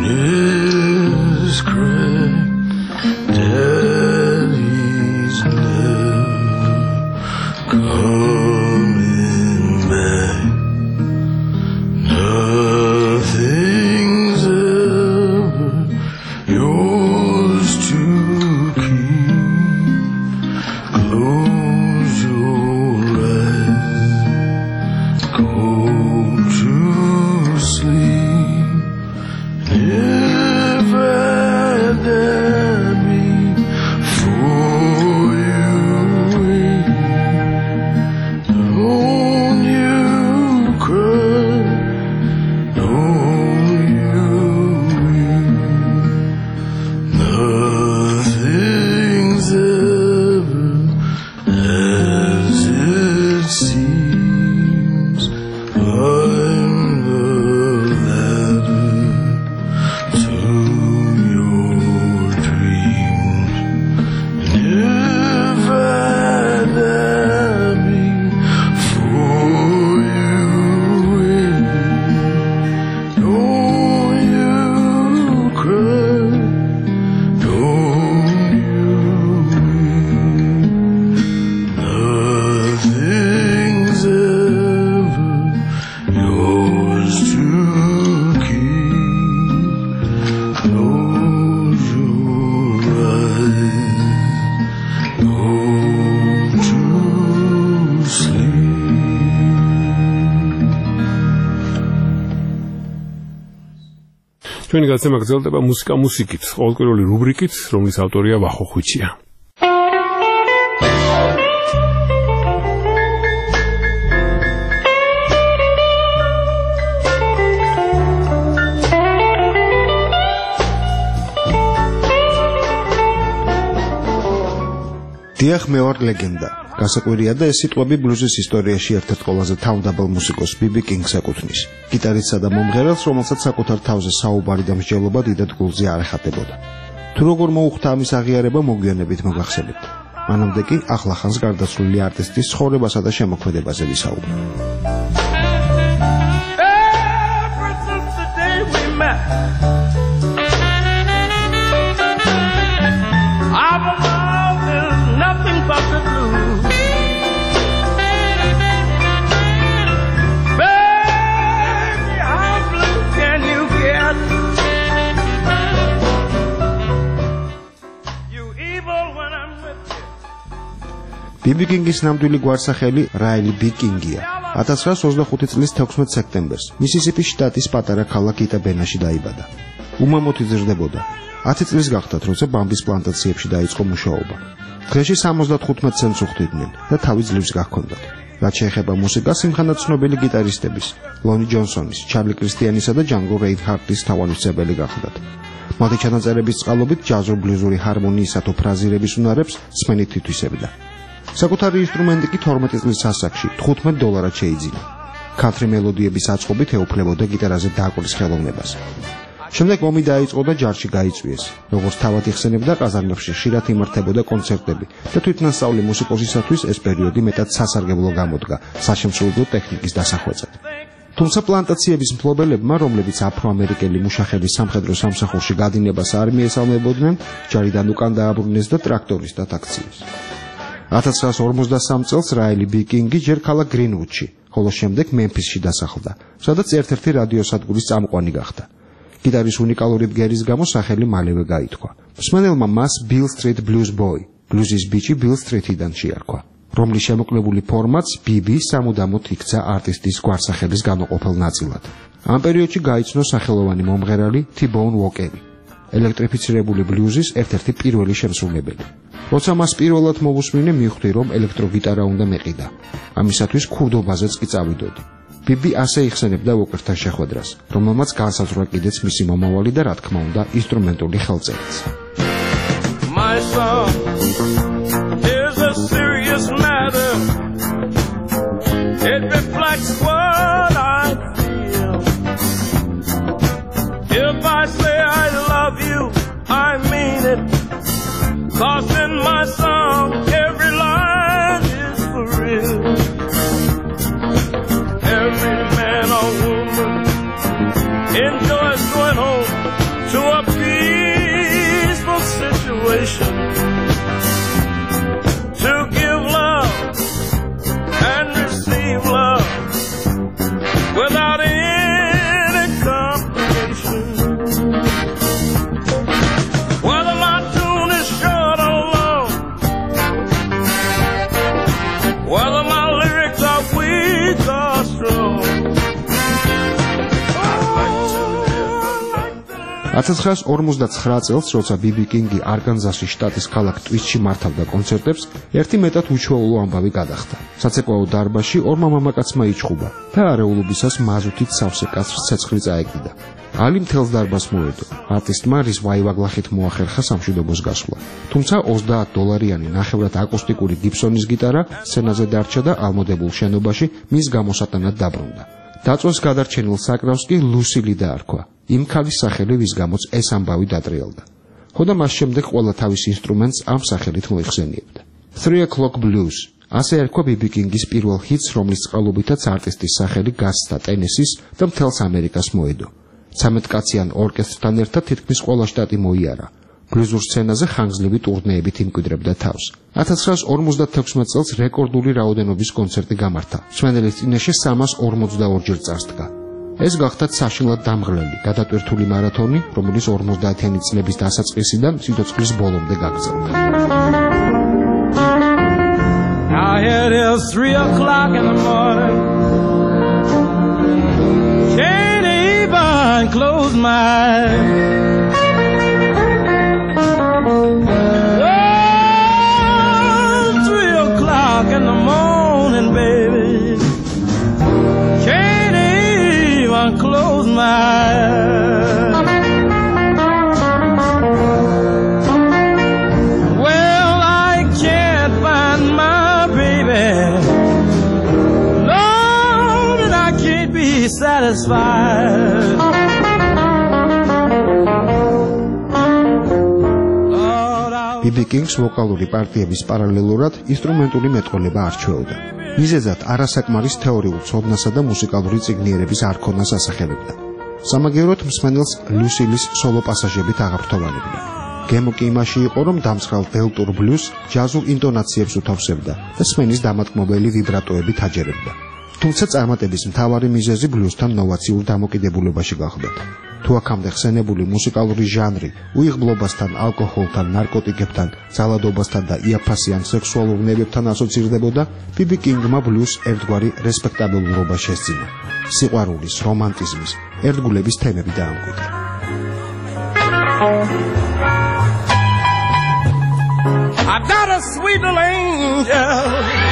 Daddy's ჩვენი გაცემა გრძელდება მუსიკა მუსიკით, ყოველკვირეული რუბრიკით, რომლის ავტორია ვახო ხვიჩია. დიახ, მე ვარ ლეგენდა. გასაკვირია და ეს სიტყვები ბლუზის ისტორიაში ერთ-ერთ ყველაზე თავდაბალ მუსიკოს ბიბი კინგს ეკუთვნის. გიტარისტსა და მომღერალს, რომელსაც საკუთარ თავზე საუბარი და მსჯელობა დიდად გულზე არ ეხატებოდა. თუ როგორ მოუხდა ამის აღიარება, მოგვიანებით მოგახსენებთ. მანამდე კი ახლახანს გარდაცვლილი არტისტის ცხოვრებასა და შემოქმედებაზე ვისაუბრებ. ბიბი კინგის ნამდვილი გვარსახელი რაილი ბი კინგია. 1925 წლის 16 სექტემბერს მისისიპის შტატის პატარა ქალაქ იტაბენაში დაიბადა. უმამოთი ზრდებოდა. 10 წლის გახდათ, როცა ბამბის პლანტაციებში დაიწყო მუშაობა. დღეში 75 ცენტს უხდიდნენ და თავი ძლივს გახქონდათ. რაც შეეხება მუსიკას, იმხანად ცნობილი გიტარისტების, ლონი ჯონსონის, ჩარლი კრისტიანისა და ჯანგო რეინჰარტის თავმჯდომარე გახდათ. მათი ჩანაწერების წყალობით ჯაზურ-ბლუზური ჰარმონიისა თუ ფრაზირების უნარებს სმენით თითვისებდა. საკუთარი ინსტრუმენტი კი 12 წლის ასაკში $15 შეიძინა. ქართრი მელოდიების აწყობით ეუფლებოდა გიტარაზე დაკვრის ხელოვნებას. შემდეგ ომი დაიწყო და ჯარში გაიწვიეს. როგორც თავად იხსენებდა, ყაზარმებში ხშირად იმართებოდა კონცერტები და თვითნასწავლი მუსიკოსისათვის ეს პერიოდი მეტად სასარგებლო გამოდგა საშემსრულებლო ტექნიკის დასახვეწად. თუმცა პლანტაციების მფლობელებმა, რომლებიც აფრო-ამერიკელი მუშახების სამხედრო სამსახურში გადინებას არ მიესალმებოდნენ, ჯარიდან უკან დააბრუნეს და ტრაქტორისტად აქციეს. 1953 წელს რაილი ბი კინგი ჯერ ქალაქ გრინვუდში, ხოლო შემდეგ მემფისში დასახლდა, სადაც ერთ-ერთი რადიოსადგურის წამყვანი გახდა. გიტარის უნიკალური ბგერის გამო სახელი მალევე გაითქვა. მსმენელმა მას Bill Street Blues Boy, ბლუზის ბიჭი Bill Street-იდან შეარქვა, რომლის შემოკლებული ფორმაც BB სამუდამოდ იქცა არტისტის გვარსახელის განუყოფელ ნაწილად. ამ პერიოდში გაიცნო სახელოვანი მომღერალი T-Bone Walker, ელექტრიფიცირებული ბლუზის ერთ-ერთი პირველი შემსრულებელი. როცა მას პირველად მოვუსმინე, მივხვდი, რომ ელექტროგიტარა უნდა მეყიდა. ამისათვის ქურდობაზეც კი წავიდოდი. ბიბი ასე იხსენებდა ვოკერთან შეხვედრას, რომელმაც განსაზღვრა კიდეც მისი მომავალი და რა თქმა უნდა ინსტრუმენტული ხელწერაც. My song is a serious matter. It reflects what I feel. If I say I love you, I mean it. 'Cause in my song every line is for real. Every man or woman enjoys going home to a peaceful situation, to give love and receive love without any complication. Whether my tune is short or long, whether my lyrics are weak or strong. 1959 წელს, როცა ბიბი კინგი არკანზასის შტატის ქალაქ ტვისტში მართავდა კონცერტებს, ერთი მეტად უჩვეულო ამბავი გადახდა. საცეკვაო დარბაზში ორმა მამაკაცმა იჩხუბა და არეულობისას მაზუთით სავსე კაცს ცეცხლი წაეკიდა. ალი მთელს დარბაზს მოედო. არტისტმა რის ვაივაგლახით მოახერხა სამშვიდობოს გასვლა. თუმცა $20 ნახევრად აკუსტიკური გიბსონის გიტარა სცენაზე დარჩა და ალმოდებულ შენობაში მის გამოსატანად დაბრუნდა. დაწვეს გადარჩენილ საკრავს კი ლუსილი დაარქვა. იმ ქალის სახელი, ვის გამოც ეს ამბავი დატრიალდა. ხოდა მას შემდეგ ყველა თავის ინსტრუმენტს ამ სახელით მოიხსენიებდა. 3 O'Clock Blues. ასე ერქვა ბიბი კინგის პირველ ჰიტს, რომლის წყალობითაც არტისტის სახელი გასცდა ტენესის და მთელს ამერიკას მოედო. 13 კაციან ორკესტრთან ერთად თითქმის ყველა შტატი მოიარა. ბლუზურ სცენაზე ხანგრძლივი ტურნეებით იმკვიდრებდა თავს. 1956 წელს რეკორდული რაოდენობის კონცერტი გამართა. მსმენელის წინაშე 342 ჯერ წარსდგა. ეს გახდა საშინლად დამღლელი, გადატვირთული მარათონი, რომელიც 50-იანი წლების დასაწყისიდან სიცოცხლის ბოლომდე გაგრძელდა. Now it is 3 o'clock in the morning. Can't even close close my eyes. Oh, 3 o'clock in the morning, baby. Can't even close my eyes. Well, I can't find my baby. Lord, and I can't be satisfied. BB Kings ვოკალური პარტიების პარალელურად ინსტრუმენტული მეტყველება არჩეოდა. მიზეზად არასაკმარის თეორიულ ცოდნასა და მუსიკალური წიგნიერების არ ქონას ასახელებდა. სამაგიეროდ მსმენელს ლუსილის სოლო პასაჟებით აღფრთოვანებდა. გემო კი იმაში იყო, რომ დამცხრალ დელტურ ბლუზ ჯაზურ ინტონაციებს უთავსებდა და სმენის დამატკმობელი ვიბრატოებით აჯერებდა. თუმცა წარმატების მთავარი მიზეზი ბლუზთან ნოვაციურ დამოკიდებულებაში გახლდათ. თუ აქამდე ხსენებული მუსიკალური ჟანრი უიღბლობასთან, ალკოჰოლთან, ნარკოტიკებთან, ძალადობასთან და იაფასიან სექსუალურ ნებებთან ასოცირდებოდა, BB King-მა ბლუზს ერთგვარი რესპექტაბელურობა შესძინა. სიყვარულის, რომანტიზმის, ერთგულების თემები დაამკვიდრა. I've got a sweet little angel